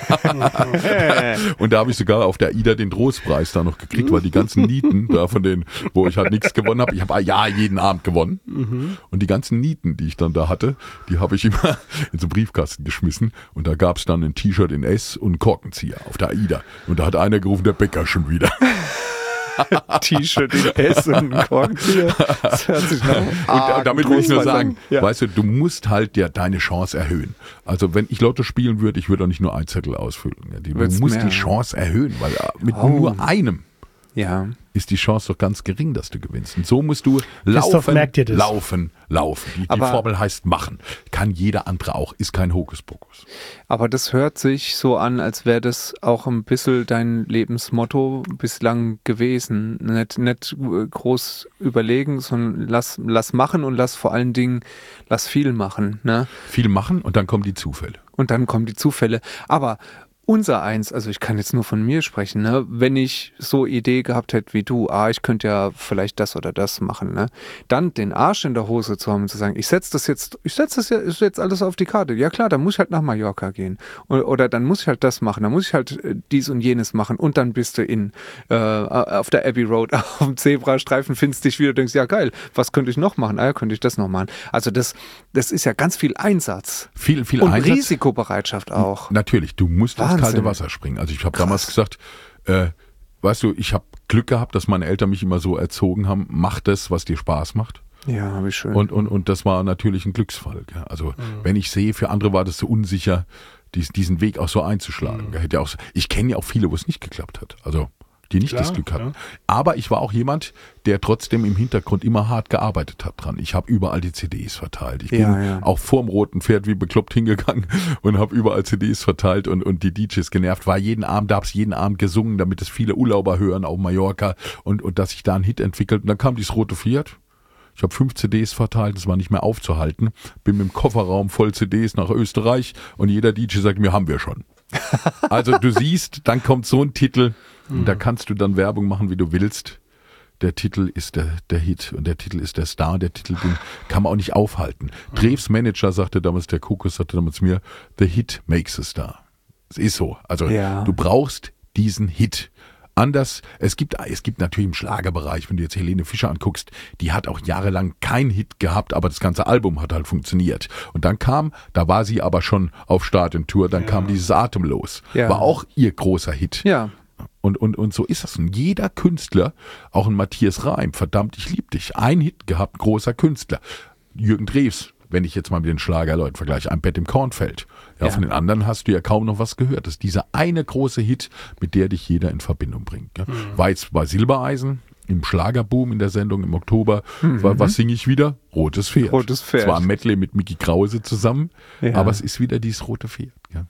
Und da habe ich sogar auf der AIDA den Trostpreis da noch gekriegt, weil die ganzen Nieten, da von denen, wo ich halt nichts gewonnen habe, ich habe ja jeden Abend gewonnen. Mhm. Und die ganzen Nieten, die ich dann da hatte, die habe ich immer in so einen Briefkasten geschmissen. Und da gab es dann ein T-Shirt in S und einen Korkenzieher auf der AIDA. Und da hat einer gerufen, der Bäcker schon wieder. T-Shirt in S und ein Korkenzieher. Das hört sich nach Und, und damit will ich nur sagen, ja. weißt du, du musst halt ja deine Chance erhöhen. Also wenn ich Lotto spielen würde, ich würde auch nicht nur einen Zettel ausfüllen. Du Wird's musst mehr. die Chance erhöhen, weil mit Oh. nur einem Ja. ist die Chance doch ganz gering, dass du gewinnst. Und so musst du Christoph, laufen, merkt ihr das? laufen, laufen. Die, die Aber- Formel heißt machen. Kann jeder andere auch, ist kein Hokuspokus. Aber das hört sich so an, als wäre das auch ein bisschen dein Lebensmotto bislang gewesen. Nicht, nicht äh, groß überlegen, sondern lass, lass machen und lass vor allen Dingen, lass viel machen. Ne? Viel machen und dann kommen die Zufälle. Und dann kommen die Zufälle. Aber unser eins, also ich kann jetzt nur von mir sprechen, ne? Wenn ich so Idee gehabt hätte wie du, ah, ich könnte ja vielleicht das oder das machen, ne? Dann den Arsch in der Hose zu haben und zu sagen, ich setze das jetzt, ich setze das jetzt, jetzt alles auf die Karte. Ja klar, dann muss ich halt nach Mallorca gehen. Oder, oder dann muss ich halt das machen, dann muss ich halt äh, dies und jenes machen und dann bist du in äh, auf der Abbey Road, auf dem Zebrastreifen, findest dich wieder, denkst, ja geil, was könnte ich noch machen? Ah ja, könnte ich das noch machen. Also das, das ist ja ganz viel Einsatz. Viel, viel Und Einsatz. Risikobereitschaft auch. Natürlich, du musst ins Wahnsinn. kalte Wasser springen. Also ich habe damals gesagt, äh, weißt du, ich habe Glück gehabt, dass meine Eltern mich immer so erzogen haben, mach das, was dir Spaß macht. Ja, wie schön. Und, und, und das war natürlich ein Glücksfall. Gell? Also mhm. wenn ich sehe, für andere war das so unsicher, dies, diesen Weg auch so einzuschlagen. Mhm. Hätte auch, ich kenne ja auch viele, wo es nicht geklappt hat. Also die nicht Klar, das Glück hatten. ja. Aber ich war auch jemand, der trotzdem im Hintergrund immer hart gearbeitet hat dran. Ich habe überall die C Ds verteilt. Ich Ja, bin ja. auch vorm roten Pferd wie bekloppt hingegangen und habe überall C Ds verteilt und, und die D Js genervt. War jeden Abend, da habe es jeden Abend gesungen, damit es viele Urlauber hören auf Mallorca und, und dass sich da ein Hit entwickelt. Und dann kam dieses rote Pferd. Ich habe fünf C Ds verteilt, das war nicht mehr aufzuhalten. Bin mit dem Kofferraum voll C Ds nach Österreich und jeder D J sagt mir, haben wir schon. Also du siehst, dann kommt so ein Titel und da kannst du dann Werbung machen, wie du willst. Der Titel ist der, der Hit und der Titel ist der Star. Der Titel, den kann man auch nicht aufhalten. Drews Manager sagte damals, der Kokos sagte damals mir, the Hit makes a Star. Es ist so. Also Ja. du brauchst diesen Hit. Anders, es gibt, es gibt natürlich im Schlagerbereich, wenn du jetzt Helene Fischer anguckst, die hat auch jahrelang keinen Hit gehabt, aber das ganze Album hat halt funktioniert. Und dann kam, da war sie aber schon auf Start und Tour, dann kam dieses Atemlos. Ja. War auch ihr großer Hit. ja. Und, und, und so ist das. Und jeder Künstler, auch ein Matthias Reim, verdammt, ich lieb dich. Ein Hit gehabt, großer Künstler. Jürgen Drews, wenn ich jetzt mal mit den Schlagerleuten vergleiche, ein Bett im Kornfeld. Ja, Ja. von den anderen hast du ja kaum noch was gehört. Das ist dieser eine große Hit, mit der dich jeder in Verbindung bringt. Ja. Mhm. War jetzt bei Silbereisen, im Schlagerboom in der Sendung im Oktober, war, was singe ich wieder? Rotes Pferd. Mhm. Rotes Pferd. Es war ein Medley mit Micky Krause zusammen, Ja. aber es ist wieder dieses rote Pferd. Ja.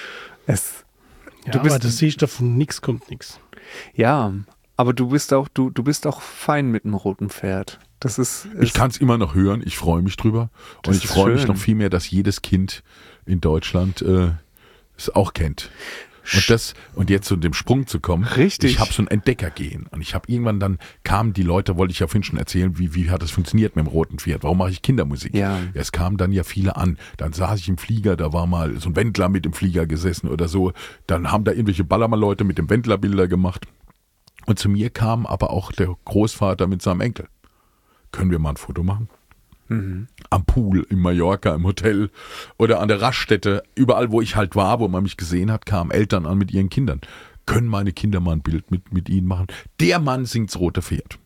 Es, Ja, Du bist- aber das siehst du, von nix kommt nix. ja, aber du bist auch, du, du bist auch fein mit dem roten Pferd. Das ist, Ich ist kann es immer noch hören, ich freue mich drüber. Und Das ich ist freue mich schön. noch viel mehr, dass jedes Kind in Deutschland äh, es auch kennt. Und das und jetzt zu dem Sprung zu kommen, Richtig. ich habe so ein Entdeckergehen und ich habe irgendwann dann kamen die Leute, wollte ich ja vorhin schon erzählen, wie wie hat das funktioniert mit dem roten Pferd? Warum mache ich Kindermusik? Ja. Es kamen dann ja viele an. Dann saß ich im Flieger, da war mal so ein Wendler mit im Flieger gesessen oder so. Dann haben da irgendwelche Ballermann-Leute mit dem Wendler Bilder gemacht. Und zu mir kam aber auch der Großvater mit seinem Enkel. Können wir mal ein Foto machen? Mhm. Am Pool, in Mallorca, im Hotel oder an der Raststätte, überall, wo ich halt war, wo man mich gesehen hat, kamen Eltern an mit ihren Kindern. Können meine Kinder mal ein Bild mit, mit ihnen machen? Der Mann singt's Rote Pferd.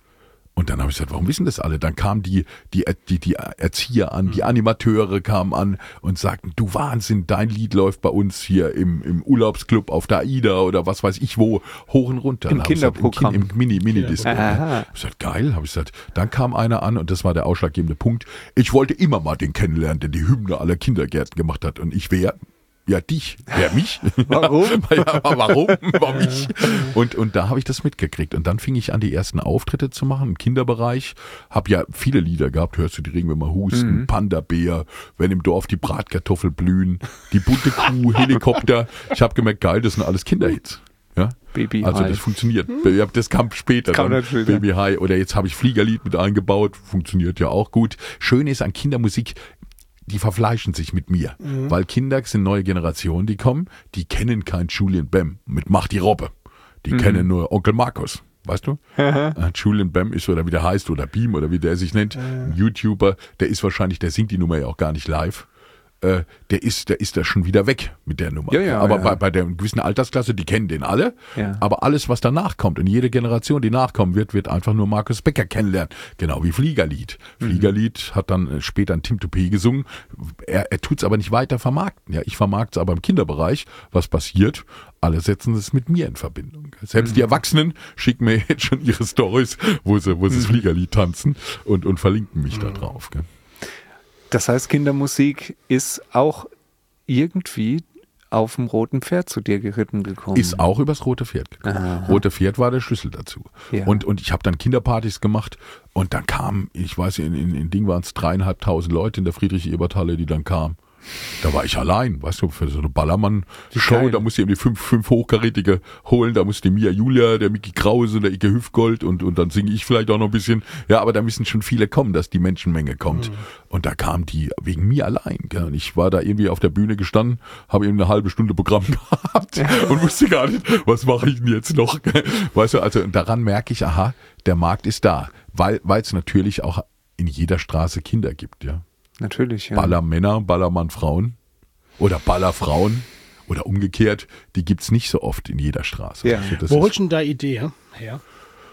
Und dann habe ich gesagt, warum wissen das alle? Dann kamen die, die, die, die Erzieher an, die Animateure kamen an und sagten, du Wahnsinn, dein Lied läuft bei uns hier im, im Urlaubsclub auf der AIDA oder was weiß ich wo, hoch und runter. Im Kinderprogramm. Im, Im Mini, Mini-Disco. Aha. Ich habe gesagt, geil, habe ich gesagt. Dann kam einer an und das war der ausschlaggebende Punkt. Ich wollte immer mal den kennenlernen, der die Hymne aller Kindergärten gemacht hat. Und ich wäre... Ja, dich. Wer, mich? Warum? ja, warum? War mich. Und, und da habe ich das mitgekriegt. Und dann fing ich an, die ersten Auftritte zu machen im Kinderbereich. Hab ja viele Lieder gehabt. Hörst du die Regenwürmer husten, mhm. Panda-Bär, wenn im Dorf die Bratkartoffel blühen, die bunte Kuh, Helikopter. Ich habe gemerkt, geil, das sind alles Kinderhits. Ja? Baby also High. Das funktioniert. Das kam später. Kam dann. später. Baby High. Oder jetzt habe ich Fliegerlied mit eingebaut. Funktioniert ja auch gut. Schön ist an Kindermusik, die verfleischen sich mit mir. Mhm. Weil Kinder sind neue Generationen, die kommen, die kennen kein Julian Bam mit Mach die Robbe. Die mhm. kennen nur Onkel Markus. Weißt du? äh, Julian Bam ist, oder wie der heißt, oder Beam, oder wie der sich nennt, ein YouTuber, der ist wahrscheinlich, der singt die Nummer ja auch gar nicht live. Äh, der ist, der ist da schon wieder weg mit der Nummer. Ja, ja, aber ja. Bei, bei der gewissen Altersklasse, die kennen den alle. Ja. Aber alles, was danach kommt, und jede Generation, die nachkommen wird, wird einfach nur Markus Becker kennenlernen. Genau wie Fliegerlied. Mhm. Fliegerlied hat dann später ein Tim Toupé gesungen. Er, er tut es aber nicht weiter vermarkten. Ja, ich vermarkte es aber im Kinderbereich. Was passiert? Alle setzen es mit mir in Verbindung. Selbst mhm. die Erwachsenen schicken mir jetzt schon ihre Stories, wo sie, wo sie das Fliegerlied tanzen und, und verlinken mich mhm. da drauf. Gell? Das heißt, Kindermusik ist auch irgendwie auf dem roten Pferd zu dir geritten gekommen. Ist auch übers rote Pferd gekommen. Aha. Rote Pferd war der Schlüssel dazu. Ja. Und, und ich habe dann Kinderpartys gemacht und dann kamen, ich weiß, in, in, in Ding waren es dreieinhalbtausend Leute in der Friedrich-Ebert-Halle, die dann kamen. Da war ich allein, weißt du, für so eine Ballermann-Show, da musste ich eben die fünf, fünf Hochkarätige holen, da musste die Mia Julia, der Micky Krause, der Icke Hüfgold und, und dann singe ich vielleicht auch noch ein bisschen. Ja, aber da müssen schon viele kommen, dass die Menschenmenge kommt. Mhm. Und da kamen die wegen mir allein. Gell? Und ich war da irgendwie auf der Bühne gestanden, habe eben eine halbe Stunde Programm gehabt und wusste gar nicht, was mache ich denn jetzt noch? Weißt du, also daran merke ich, aha, der Markt ist da, weil weil es natürlich auch in jeder Straße Kinder gibt, ja. Natürlich, ja. Ballermänner, Ballermann-Frauen oder Ballerfrauen oder umgekehrt, die gibt es nicht so oft in jeder Straße. Ja. Also das Wo holst du denn da Idee her?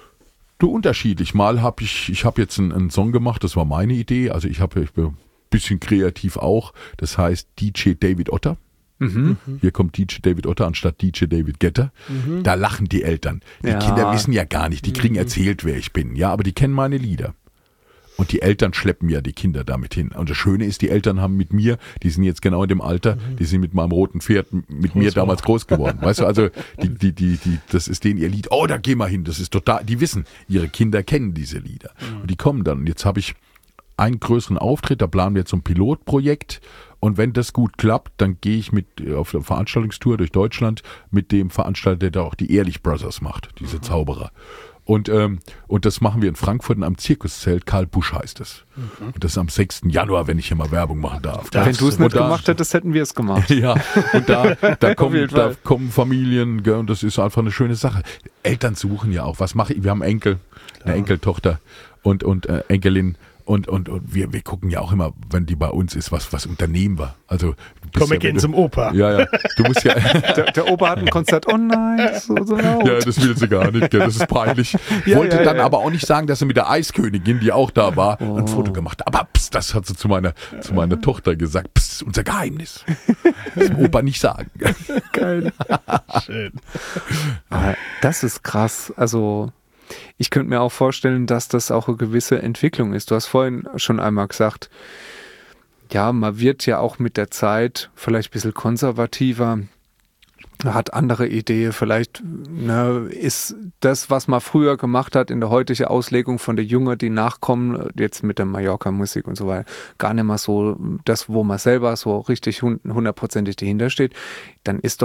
Du, unterschiedlich. Mal habe ich, ich habe jetzt einen, einen Song gemacht, das war meine Idee. Also ich habe, ich bin ein bisschen kreativ auch. Das heißt D J David Otter. Mhm. Hier kommt D J David Otter anstatt D J David Getter. Mhm. Da lachen die Eltern. Die ja. Kinder wissen ja gar nicht, die kriegen mhm. erzählt, wer ich bin. Ja, aber die kennen meine Lieder. Und die Eltern schleppen ja die Kinder damit hin. Und das Schöne ist, die Eltern haben mit mir, die sind jetzt genau in dem Alter, mhm. die sind mit meinem roten Pferd, mit groß mir damals groß geworden. Weißt du, also die, die, die, die, das ist denen ihr Lied. Oh, da geh mal hin. Das ist total, die wissen, ihre Kinder kennen diese Lieder. Mhm. Und die kommen dann. Und jetzt habe ich einen größeren Auftritt, da planen wir jetzt so ein Pilotprojekt. Und wenn das gut klappt, dann gehe ich mit auf eine Veranstaltungstour durch Deutschland mit dem Veranstalter, der auch die Ehrlich Brothers macht, diese mhm. Zauberer. Und, ähm, und das machen wir in Frankfurt am Zirkuszelt. Karl Busch heißt es. Mhm. Und das ist am sechsten Januar, wenn ich hier mal Werbung machen darf. Da, wenn du es nicht da, gemacht hättest, hätten wir es gemacht. Ja, und da, da, kommen, da kommen Familien, gell, und das ist einfach eine schöne Sache. Eltern suchen ja auch. Was mache ich? Wir haben Enkel, eine ja. Enkeltochter und, und äh, Enkelin. Und, und, und wir, wir gucken ja auch immer, wenn die bei uns ist, was, was unternehmen wir. Also, komm, wir ja, gehen du, zum Opa. Ja, ja. Du musst ja. der, der Opa hat ein Konzert. Oh nein, so, so laut. Ja, das will sie gar nicht. Gell? Das ist peinlich. Ja, Wollte ja, dann ja. aber auch nicht sagen, dass sie mit der Eiskönigin, die auch da war, oh. ein Foto gemacht hat. Aber pst, das hat sie zu meiner, zu meiner Tochter gesagt. Pst, unser Geheimnis. Das dem Opa nicht sagen. Geil. Schön. Das ist krass. Also, ich könnte mir auch vorstellen, dass das auch eine gewisse Entwicklung ist. Du hast vorhin schon einmal gesagt, ja, man wird ja auch mit der Zeit vielleicht ein bisschen konservativer, hat andere Ideen, vielleicht ne, ist das, was man früher gemacht hat in der heutigen Auslegung von der Jünger, die nachkommen, jetzt mit der Mallorca-Musik und so weiter, gar nicht mehr so das, wo man selber so richtig hundertprozentig dahinter steht, dann ist doch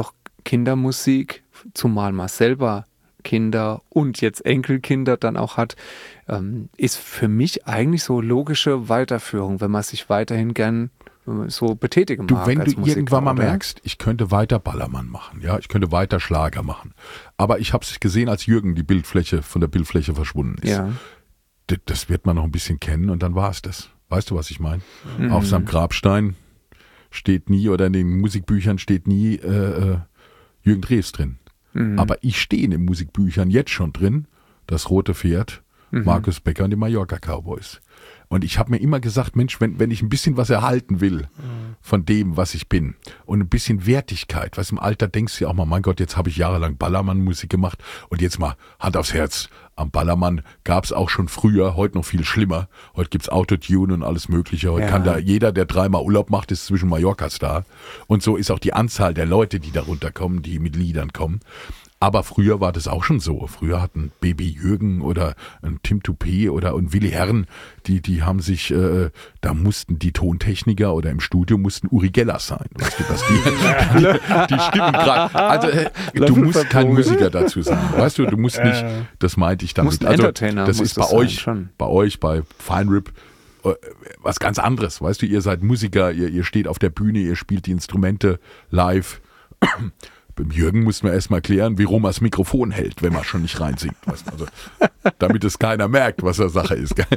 Kindermusik, zumal man selber Kinder und jetzt Enkelkinder dann auch hat, ähm, ist für mich eigentlich so logische Weiterführung, wenn man sich weiterhin gern so betätigen Du, mag. wenn als du Musiker, irgendwann mal oder? merkst, ich könnte weiter Ballermann machen, ja, ich könnte weiter Schlager machen. Aber ich habe es gesehen, als Jürgen die Bildfläche von der Bildfläche verschwunden ist. Ja. D- Das wird man noch ein bisschen kennen und dann war es das. Weißt du, was ich meine? Mhm. Auf seinem Grabstein steht nie, oder in den Musikbüchern steht nie äh, äh, Jürgen Drews drin. Mhm. Aber ich stehe in den Musikbüchern jetzt schon drin, das Rote Pferd, Mhm. Markus Becker und die Mallorca Cowboys. Und ich habe mir immer gesagt, Mensch, wenn, wenn ich ein bisschen was erhalten will von dem, was ich bin und ein bisschen Wertigkeit, was im Alter denkst du ja auch mal, mein Gott, jetzt habe ich jahrelang Ballermann-Musik gemacht und jetzt mal Hand aufs Herz, am Ballermann gab es auch schon früher, heute noch viel schlimmer. Heute gibt's Autotune und alles mögliche. Heute Ja. kann da jeder, der dreimal Urlaub macht, ist zwischen Mallorcas da. Und so ist auch die Anzahl der Leute, die da runterkommen, die mit Liedern kommen. Aber früher war das auch schon so. Früher hatten Baby Jürgen oder ein Tim Toupé oder ein Willi Herren, die, die haben sich, äh, da mussten die Tontechniker oder im Studio mussten Uri Geller sein. Weißt du, dass die, die, die Stimmen gerade. Also äh, du musst kein Musiker dazu sein. Weißt du, du musst nicht, das meinte ich damit. Musst ein Also Entertainer das muss ist bei das sein, euch, schon. bei euch, bei Fine Rip, äh, was ganz anderes. Weißt du, ihr seid Musiker, ihr, ihr steht auf der Bühne, ihr spielt die Instrumente live. Beim Jürgen mussten wir erstmal klären, wie rum er das Mikrofon hält, wenn man schon nicht reinsingt. Weißt du? Also, damit es keiner merkt, was der Sache ist. Gell?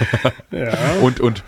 Ja. Und, und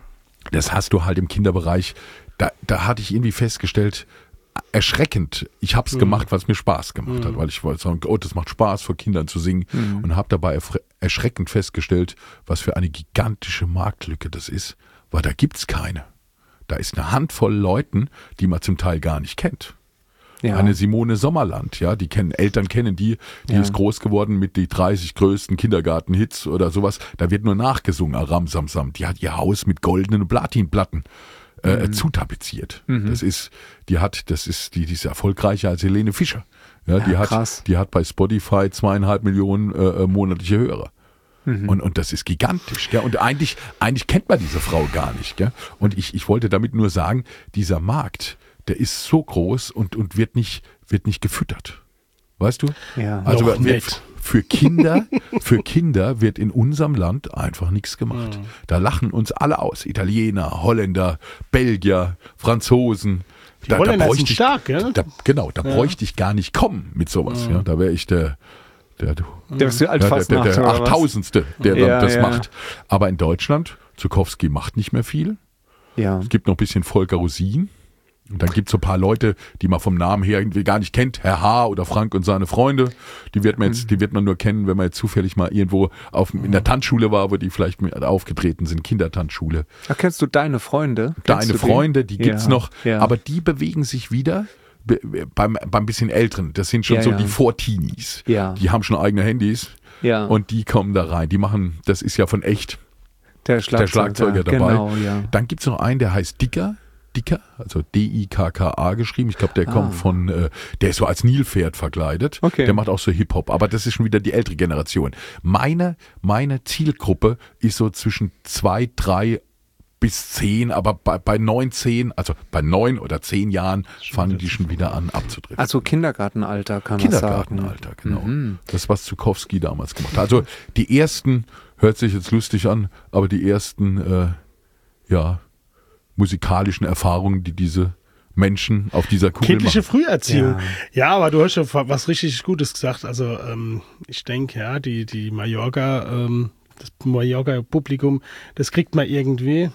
das hast du halt im Kinderbereich, da, da hatte ich irgendwie festgestellt, erschreckend. Ich habe es mhm. gemacht, weil es mir Spaß gemacht mhm. hat, weil ich wollte sagen, oh, das macht Spaß, vor Kindern zu singen mhm. und habe dabei erfre- erschreckend festgestellt, was für eine gigantische Marktlücke das ist, weil da gibt's keine. Da ist eine Handvoll Leuten, die man zum Teil gar nicht kennt. Ja. Eine Simone Sommerland, ja, die kennen, Eltern kennen die, die Ja. ist groß geworden mit die dreißig größten Kindergartenhits oder sowas. Da wird nur nachgesungen, Aram Samsam. Die hat ihr Haus mit goldenen Platinplatten äh, mhm. zutapeziert. Mhm. Das ist, die hat, das ist, die, die ist erfolgreicher als Helene Fischer. Ja, Ja, die hat, krass. die hat bei Spotify zweieinhalb Millionen äh, monatliche Hörer. Mhm. Und, und das ist gigantisch. Gell? Und eigentlich, eigentlich kennt man diese Frau gar nicht. Gell? Und ich, ich wollte damit nur sagen, dieser Markt, der ist so groß und, und wird nicht, wird nicht gefüttert. Weißt du? Ja. Also Noch wird, nicht. für Kinder, für Kinder wird in unserem Land einfach nichts gemacht. Mhm. Da lachen uns alle aus. Italiener, Holländer, Belgier, Franzosen. Die Da, da Holländer bräuchte sind ich, stark, gell? da, genau, da Ja. bräuchte ich gar nicht kommen mit sowas. Ja, da wäre ich der, der, Der ist ja ja, der, der, Altfastnacht, der oder was? achttausendste, der Ja, dann das ja. macht. Aber in Deutschland, Zukowski macht nicht mehr viel. Ja. Es gibt noch ein bisschen Volker Rosin. Und dann gibt es so ein paar Leute, die man vom Namen her irgendwie gar nicht kennt. Herr H. oder Frank und seine Freunde. Die wird man jetzt, die wird man nur kennen, wenn man jetzt zufällig mal irgendwo auf, in der Tanzschule war, wo die vielleicht mit aufgetreten sind, Kindertanzschule. Ach, kennst du deine Freunde? Kennst Deine du die? Freunde, die gibt's Ja, noch, ja. aber die bewegen sich wieder be- beim, beim bisschen Älteren. Das sind schon Ja, so ja. die Vor-Teenies. Ja. Die haben schon eigene Handys Ja. und die kommen da rein. Die machen, das ist ja von echt. der Schlagzeuger, der Schlagzeuger dabei. Genau, ja. Dann gibt es noch einen, der heißt Dicker. Dicker, also D I K K A geschrieben. Ich glaube, der Ah. kommt von, äh, der ist so als Nilpferd verkleidet. Okay. Der macht auch so Hip-Hop, aber das ist schon wieder die ältere Generation. Meine, meine Zielgruppe ist so zwischen zwei, drei bis zehn, aber bei, bei neun, zehn, also bei neun oder zehn Jahren fangen die schon wieder an abzudriften. Also Kindergartenalter kann man sagen. Kindergartenalter, genau. Mhm. Das, was Zukowski damals gemacht hat. Also die ersten, hört sich jetzt lustig an, aber die ersten, äh, ja, musikalischen Erfahrungen, die diese Menschen auf dieser Kugel Kindliche machen. Früherziehung. Ja. Ja. aber du hast ja was richtig Gutes gesagt. Also ähm, ich denke, ja, die, die Mallorca, ähm, das Mallorca-Publikum, das kriegt man irgendwie.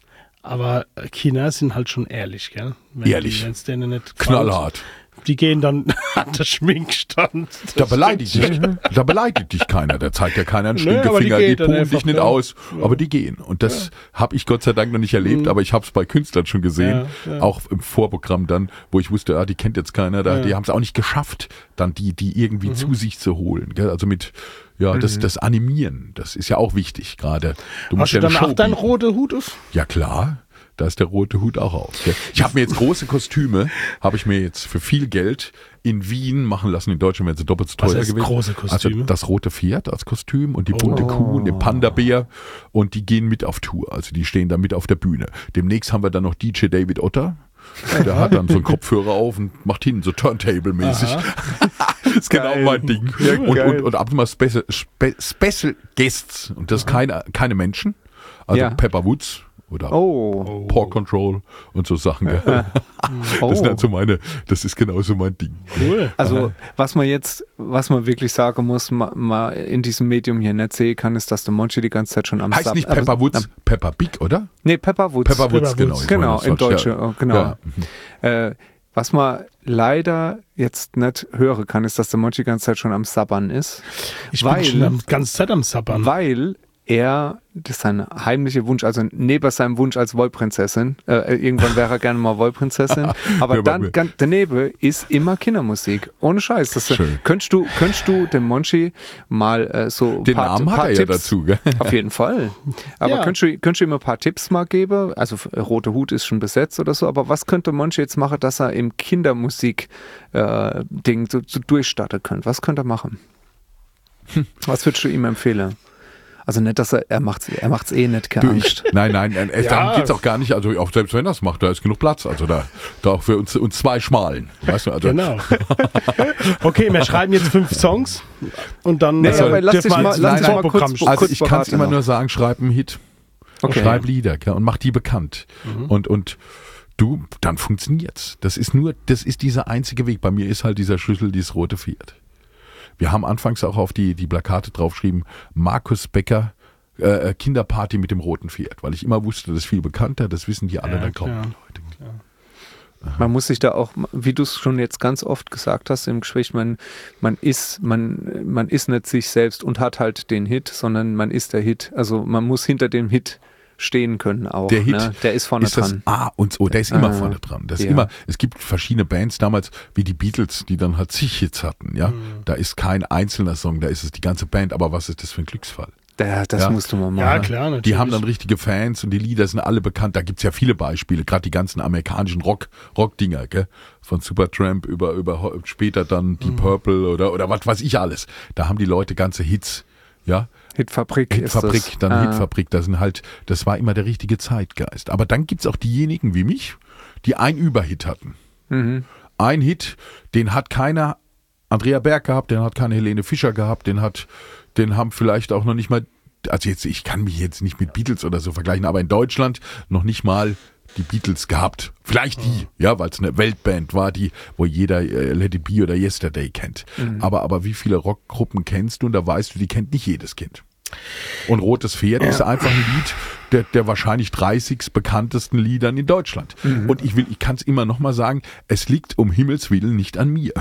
Aber Kinder sind halt schon ehrlich, gell? Wenn Ehrlich. Die, wenn's denen nicht Knallhart. gefällt, die gehen dann an der Schminkstand. Da beleidigt dich, da beleidigt dich keiner. Da zeigt ja keiner einen Nö, aber die Stinkefinger, die, geht dann pulen einfach, dich nicht ja. aus. Aber die gehen. Und das habe ich Gott sei Dank noch nicht erlebt, Mhm. aber ich habe es bei Künstlern schon gesehen. Ja, ja. Auch im Vorprogramm dann, wo ich wusste, ah, die kennt jetzt keiner. Da, Ja. Die haben es auch nicht geschafft, dann die, die irgendwie Mhm. zu sich zu holen. Gell? Also mit, ja, das, das Animieren, das ist ja auch wichtig gerade. Du Hast ja du eine dann auch Show deinen bieten. roten Hut auf? Ja klar, da ist der rote Hut auch auf. Gell? Ich habe mir jetzt große Kostüme, habe ich mir jetzt für viel Geld in Wien machen lassen. In Deutschland wären sie doppelt so Was teuer heißt gewesen. große Kostüme? Also das rote Pferd als Kostüm und die bunte Oh. Kuh und den Panda-Bär und die gehen mit auf Tour. Also die stehen da mit auf der Bühne. Demnächst haben wir dann noch D J David Otter. Der hat dann so einen Kopfhörer auf und macht hinten so Turntable-mäßig. Das ist genau Geil. mein Ding. Ja, und, geil. und, und ab und mal Special, Spe, Special Guests. Und das keine, keine Menschen. Also Ja. Pepper Woods oder Oh. Paw Control und so Sachen. Gell? Oh. Das sind halt so meine, das ist genauso mein Ding. Cool. Also, was man jetzt, was man wirklich sagen muss, ma, ma in diesem Medium hier nicht sehen kann, ist, dass der Monchi die ganze Zeit schon am Heißt Sub- nicht aber- Pepper Woods, am- Pepper Big, oder? Nee, Pepper Woods. Pepper Woods, Pepper genau. Woods. ich Genau, meine, das in war- Deutsche, ja. oh, genau. Ja. Äh, was man leider jetzt nicht hören kann, ist, dass der Monchi die ganze Zeit schon am Sabbern ist. Ich weil, bin schon am ganze Zeit am Sabbern. weil er, das ist sein heimlicher Wunsch, also neben seinem Wunsch als Wollprinzessin, äh, irgendwann wäre er gerne mal Wollprinzessin, aber Ja, dann aber- ganz daneben ist immer Kindermusik. Ohne Scheiß. Das, Schön. könntest du, könntest du dem Monchi mal äh, so Den paar, Namen hat paar er ja Tipps, dazu, gell? Auf jeden Fall. Aber Ja. könntest, du, könntest du ihm ein paar Tipps mal geben? Also äh, Rote Hut ist schon besetzt oder so, aber was könnte Monchi jetzt machen, dass er im Kindermusik-Ding so, so durchstarten könnte? Was könnte er machen? Was würdest du ihm empfehlen? Also nicht, dass er, er macht's, er macht's eh nicht, keine Du, Angst. ich, nein, nein, nein, Ja. darum geht's auch gar nicht. Also auch selbst wenn er es macht, da ist genug Platz. Also da, da auch für uns, uns zwei Schmalen. Weißt du, also Genau. Okay, wir schreiben jetzt fünf Songs und dann Nee, äh, aber lass dürfen dich wir mal- ins lass dich mal Vorprogramm kurz- starten. Also ich kann es beraten immer noch. nur sagen, schreib einen Hit. Okay. Schreib Lieder, gell, und mach die bekannt. Und, und du, dann funktioniert's. Das ist nur, das ist dieser einzige Weg. Bei mir ist halt dieser Schlüssel, dieses rote Pferd. Wir haben anfangs auch auf die, die Plakate draufgeschrieben, Markus Becker, äh, Kinderparty mit dem roten Pferd, weil ich immer wusste, das ist viel bekannter, das wissen die alle, Ja, dann kommen klar. die Leute. Man muss sich da auch, wie du es schon jetzt ganz oft gesagt hast im Gespräch, man, man ist, man, man ist nicht sich selbst und hat halt den Hit, sondern man ist der Hit. Also man muss hinter dem Hit stehen können auch. Der Hit ne? Der ist vorne ist das dran. A und O, der ist immer Ah, vorne dran. Das ist ja. immer, es gibt verschiedene Bands damals, wie die Beatles, die dann halt zig Hits hatten, ja. Da ist kein einzelner Song, da ist es die ganze Band, aber was ist das für ein Glücksfall? Der, das Ja. musst du mal machen. Ja, klar, natürlich. Die haben dann richtige Fans und die Lieder sind alle bekannt. Da gibt's ja viele Beispiele, gerade die ganzen amerikanischen Rock, Rock-Dinger, gell? Von Supertramp über, über ho- später dann Deep Purple oder, oder was weiß ich alles. Da haben die Leute ganze Hits, ja. Hitfabrik, Hitfabrik, ist das. dann Ah. Hitfabrik, das sind halt, das war immer der richtige Zeitgeist. Aber dann gibt's auch diejenigen wie mich, die einen Überhit hatten. Mhm. Ein Hit, den hat keiner Andrea Berg gehabt, den hat keine Helene Fischer gehabt, den hat, den haben vielleicht auch noch nicht mal, also jetzt, ich kann mich jetzt nicht mit Beatles oder so vergleichen, aber in Deutschland noch nicht mal die Beatles gehabt. Vielleicht die, ja, weil es eine Weltband war, die, wo jeder äh, Let It Be oder Yesterday kennt. Aber, aber wie viele Rockgruppen kennst du? Und da weißt du, die kennt nicht jedes Kind. Und Rotes Pferd ist einfach ein Lied der, der wahrscheinlich dreißig bekanntesten Liedern in Deutschland. Mhm. Und ich will, ich kann es immer noch mal sagen, es liegt um Himmels Willen nicht an mir.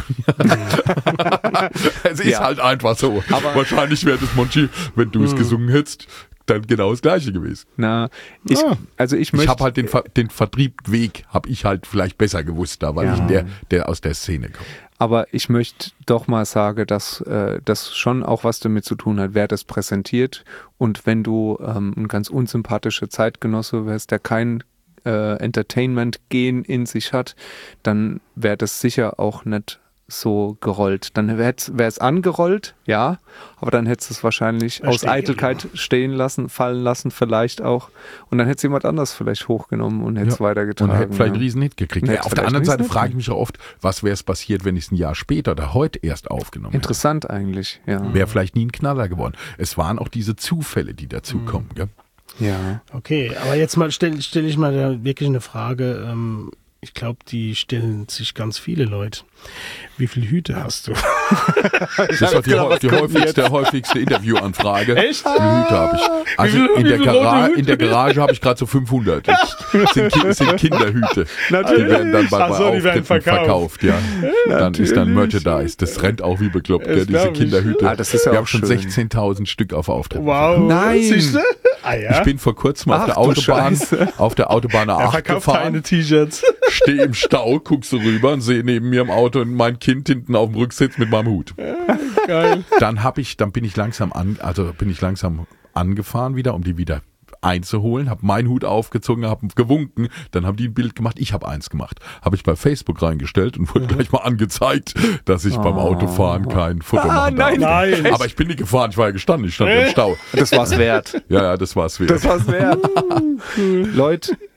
Es ist Ja. halt einfach so. Aber- wahrscheinlich wäre das, Monchi, wenn du es gesungen hättest, dann genau das Gleiche gewesen. Na, ich, Ah. also ich Ich möchte. habe halt den, Ver den Vertriebweg, habe ich halt vielleicht besser gewusst da, weil Ja. ich in der, der aus der Szene komme. Aber ich möchte doch mal sagen, dass äh, das schon auch was damit zu tun hat, wer das präsentiert. Und wenn du ähm, ein ganz unsympathischer Zeitgenosse wärst, der kein äh, Entertainment-Gen in sich hat, dann wäre das sicher auch nicht so gerollt. Dann wäre es angerollt, ja, aber dann hättest du es wahrscheinlich Ja, aus stehen Eitelkeit stehen lassen, fallen lassen, vielleicht auch. Und dann hätte es jemand anders vielleicht hochgenommen und hätte es Ja. weitergetragen. Und hätte vielleicht ja. einen Riesenhit gekriegt. Hätte Auf vielleicht der anderen einen Seite Riesenhit frage ich mich ja oft, was wäre es passiert, wenn ich es ein Jahr später oder heute erst aufgenommen hätte. Interessant eigentlich, ja. Wäre vielleicht nie ein Knaller geworden. Es waren auch diese Zufälle, die dazukommen. Gell? Ja. Okay, aber jetzt mal stelle stell ich mal da wirklich eine Frage. Ähm, ich glaube, die stellen sich ganz viele Leute. Wie viele Hüte hast du? Das ist doch die, genau, häu- was die kommt häufigste, häufigste Interviewanfrage. Echt? Wie viele Hüte habe ich? Also viele- in wie der, viele rote Gara Hüte? in der Garage habe ich gerade so fünfhundert. Das sind, Ki sind Kinderhüte. Natürlich. Die werden dann bei, bei Ach so, die werden Auftritten verkauft. verkauft. Ja. Dann ist dann Merchandise. Das rennt auch wie bekloppt, gell, Das diese glaub ich. Kinderhüte. Ah, das ist ja Wir auch haben schon schön. sechzehntausend Stück auf Auftritten. Wow. Nein. Siehst du? Ah ja. Ich bin vor kurzem auf Ach, der du Autobahn, Scheiße. auf der Autobahn er A acht verkauft gefahren, keine T-Shirts. stehe im Stau, guck so rüber und sehe neben mir im Auto mein Kind hinten auf dem Rücksitz mit meinem Hut. Geil. Dann habe ich, dann bin ich langsam an, also bin ich langsam angefahren wieder, um die wieder einzuholen, habe meinen Hut aufgezogen, habe gewunken, dann haben die ein Bild gemacht, ich habe eins gemacht, habe ich bei Facebook reingestellt und wurde gleich mal angezeigt, dass ich beim Autofahren kein Foto Ah, machen darf. nein. Nein. Aber ich bin nicht gefahren, ich war ja gestanden, ich stand im Stau. Das war's wert. Ja, ja, das war's wert. Das war's wert. Leute,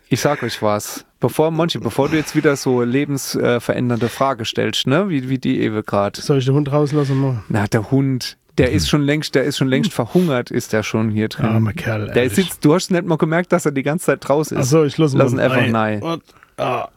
Ich sag euch was. Bevor, Monchi, bevor du jetzt wieder so lebensverändernde Frage stellst, ne? Wie, wie die Ewe gerade. Soll ich den Hund rauslassen? Mal? Na, der Hund, der ist schon längst, der ist schon längst verhungert, ist der schon hier drin. Armer Kerl, der sitzt, du hast nicht mal gemerkt, dass er die ganze Zeit draußen ist. Achso, ich lasse ihn einfach nein. Und, ah.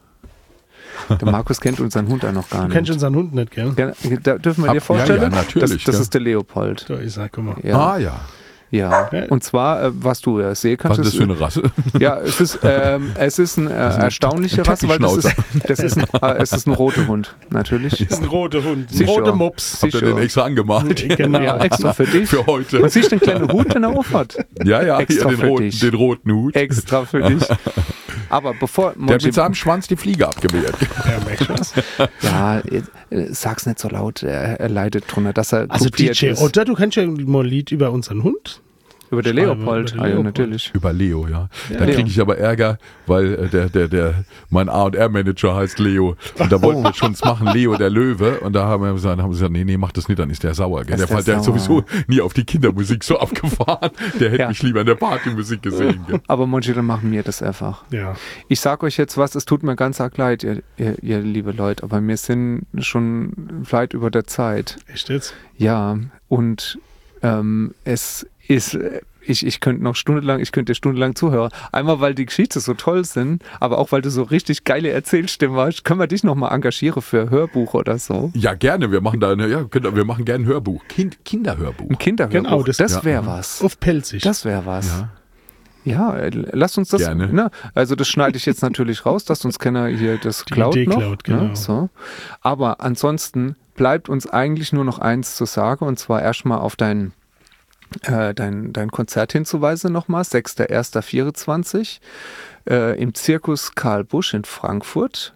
Der Markus kennt unseren Hund ja noch gar nicht. Du kennst unseren Hund nicht, gell? Ja, da dürfen wir Ab, dir vorstellen? Ja, ja, natürlich. Das, das ja. ist der Leopold. Da ist er, guck mal. Ja. Ah, ja. Ja, und zwar, äh, was du ja sehen kannst. Was ist das für eine Rasse? Ja, es ist, ähm, es ist eine äh, erstaunliche Rasse, weil das ist, das ist, ein, äh, es ist ein roter Hund, natürlich. Das ist ein roter Hund, ein Sicher. roter Mops. Habt ihr den extra angemalt? Genau. Ja, extra für dich. Für heute. Man sieht den kleinen Hut, den er aufhat. Ja, ja, extra ja den, für roten, dich. den roten Hut. Extra für dich. Aber bevor... Der hat mit seinem Schwanz die Fliege abgewehrt. Ja, merkst du das? Ja, äh, sag's nicht so laut, er, er leidet drunter, dass er Also D J ist. Otter, du kennst ja mal ein Lied über unseren Hund. Über den Leopold, über den ah, ja, Leopold. natürlich. Über Leo, ja. Ja. Da kriege Leo. ich aber Ärger, weil äh, der, der, der, mein A und R-Manager heißt Leo. Und da wollten wir schon machen, Leo der Löwe. Und da haben wir gesagt, haben wir gesagt nee, nee, mach das nicht, dann ist der sauer. Gell? Ist Der, der Fall, der hat sauer. sowieso nie auf die Kindermusik so abgefahren. Der hätte Ja. mich lieber in der Partymusik gesehen. Gell? Aber manche, dann machen wir das einfach. Ja. Ich sag euch jetzt was, es tut mir ganz arg leid, ihr, ihr, ihr liebe Leute, aber wir sind schon weit über der Zeit. Echt jetzt? Ja, und ähm, es ist, ich, ich könnte noch stundenlang, ich könnte dir stundenlang zuhören. Einmal, weil die Geschichten so toll sind, aber auch, weil du so richtig geile Erzählstimme hast. Können wir dich nochmal engagieren für Hörbuch oder so? Ja, gerne. Wir machen da eine, ja, können- wir machen gerne ein Hörbuch. Kind, Kinderhörbuch. Ein Kinderhörbuch, Genau, das- das ja. wäre was. Auf pelzig. Das wäre was. Ja. Ja, äh, lasst uns das, Gerne. ne, also das schneide ich jetzt natürlich raus, dass uns keiner hier das Die klaut Idee noch. klaut, genau. Ne, so. Aber ansonsten bleibt uns eigentlich nur noch eins zu sagen, und zwar erstmal auf dein, äh, dein, dein Konzert hinzuweisen nochmal, sechster erster vierundzwanzig äh, im Zirkus Karl Busch in Frankfurt,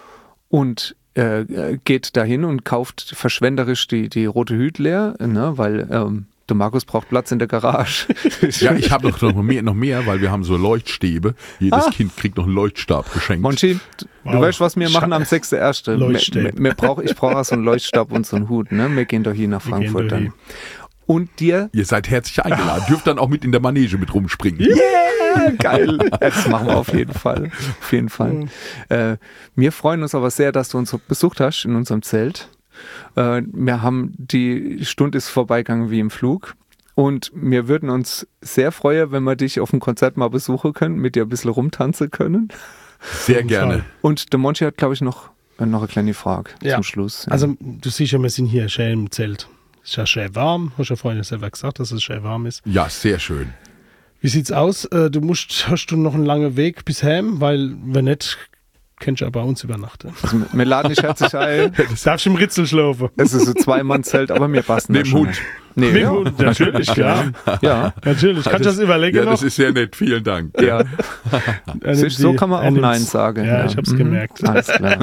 und äh, geht dahin und kauft verschwenderisch die, die rote Hüt leer, ne, weil ähm, der Markus braucht Platz in der Garage. Ja, ich habe noch, noch, mehr, noch mehr, weil wir haben so Leuchtstäbe. Jedes Ah. Kind kriegt noch einen Leuchtstab geschenkt. Monchi, du Wow. weißt, was wir machen am sechster erster Leuchtstäb. Mir- mir brauch, Ich brauche auch so einen Leuchtstab und so einen Hut. Ne? Wir gehen doch hier nach Wir gehen Frankfurt doch dann. hier. Und dir, Ihr seid herzlich eingeladen. Dürft dann auch mit in der Manege mit rumspringen. yeah, geil, das machen wir auf jeden Fall. Auf jeden Fall. Äh, wir freuen uns aber sehr, dass du uns besucht hast in unserem Zelt. Äh, wir haben, die Stunde ist vorbeigegangen wie im Flug. Und wir würden uns sehr freuen, wenn wir dich auf dem Konzert mal besuchen können, mit dir ein bisschen rumtanzen können. Sehr jeden gerne. Fall. Und der Monchi hat, glaube ich, noch, äh, noch eine kleine Frage Ja. zum Schluss. Ja. Also, du siehst ja, wir sind hier schön im Zelt. Es ist ja schön warm. Hast ja vorhin selber gesagt, dass es schön warm ist. Ja, sehr schön. Wie sieht's aus? Äh, Du musst, hast du noch einen langen Weg bis heim? Weil, wenn nicht, kannst du ja bei uns übernachten. Also, wir laden dich herzlich ein. Du darfst im Ritzel schlafen. Es ist ein Zwei-Mann-Zelt, aber wir passen Neben da schon. Hund. Nee, Mit ja. Hund, natürlich, klar. Ja, Natürlich. Kannst du das überlegen Ja, noch? das ist sehr nett. Vielen Dank. ja. Eine, Siehst du, so kann man auch eine- Nein sagen. Ja, ich hab's Mhm. gemerkt. Alles klar.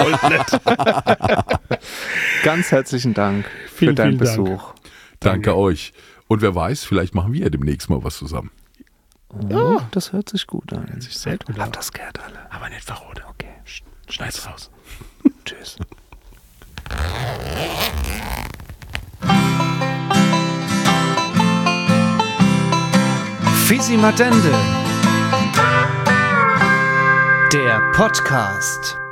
Ganz herzlichen Dank für Vielen, deinen vielen Dank. Besuch. Danke euch. Und wer weiß, vielleicht machen wir ja demnächst mal was zusammen. Oh, das hört sich gut an. sich sehr gut an. Habt das gehört alle? Aber nicht verrote. Okay. Schneid's raus. Tschüss. Fisi Madende. Der Podcast.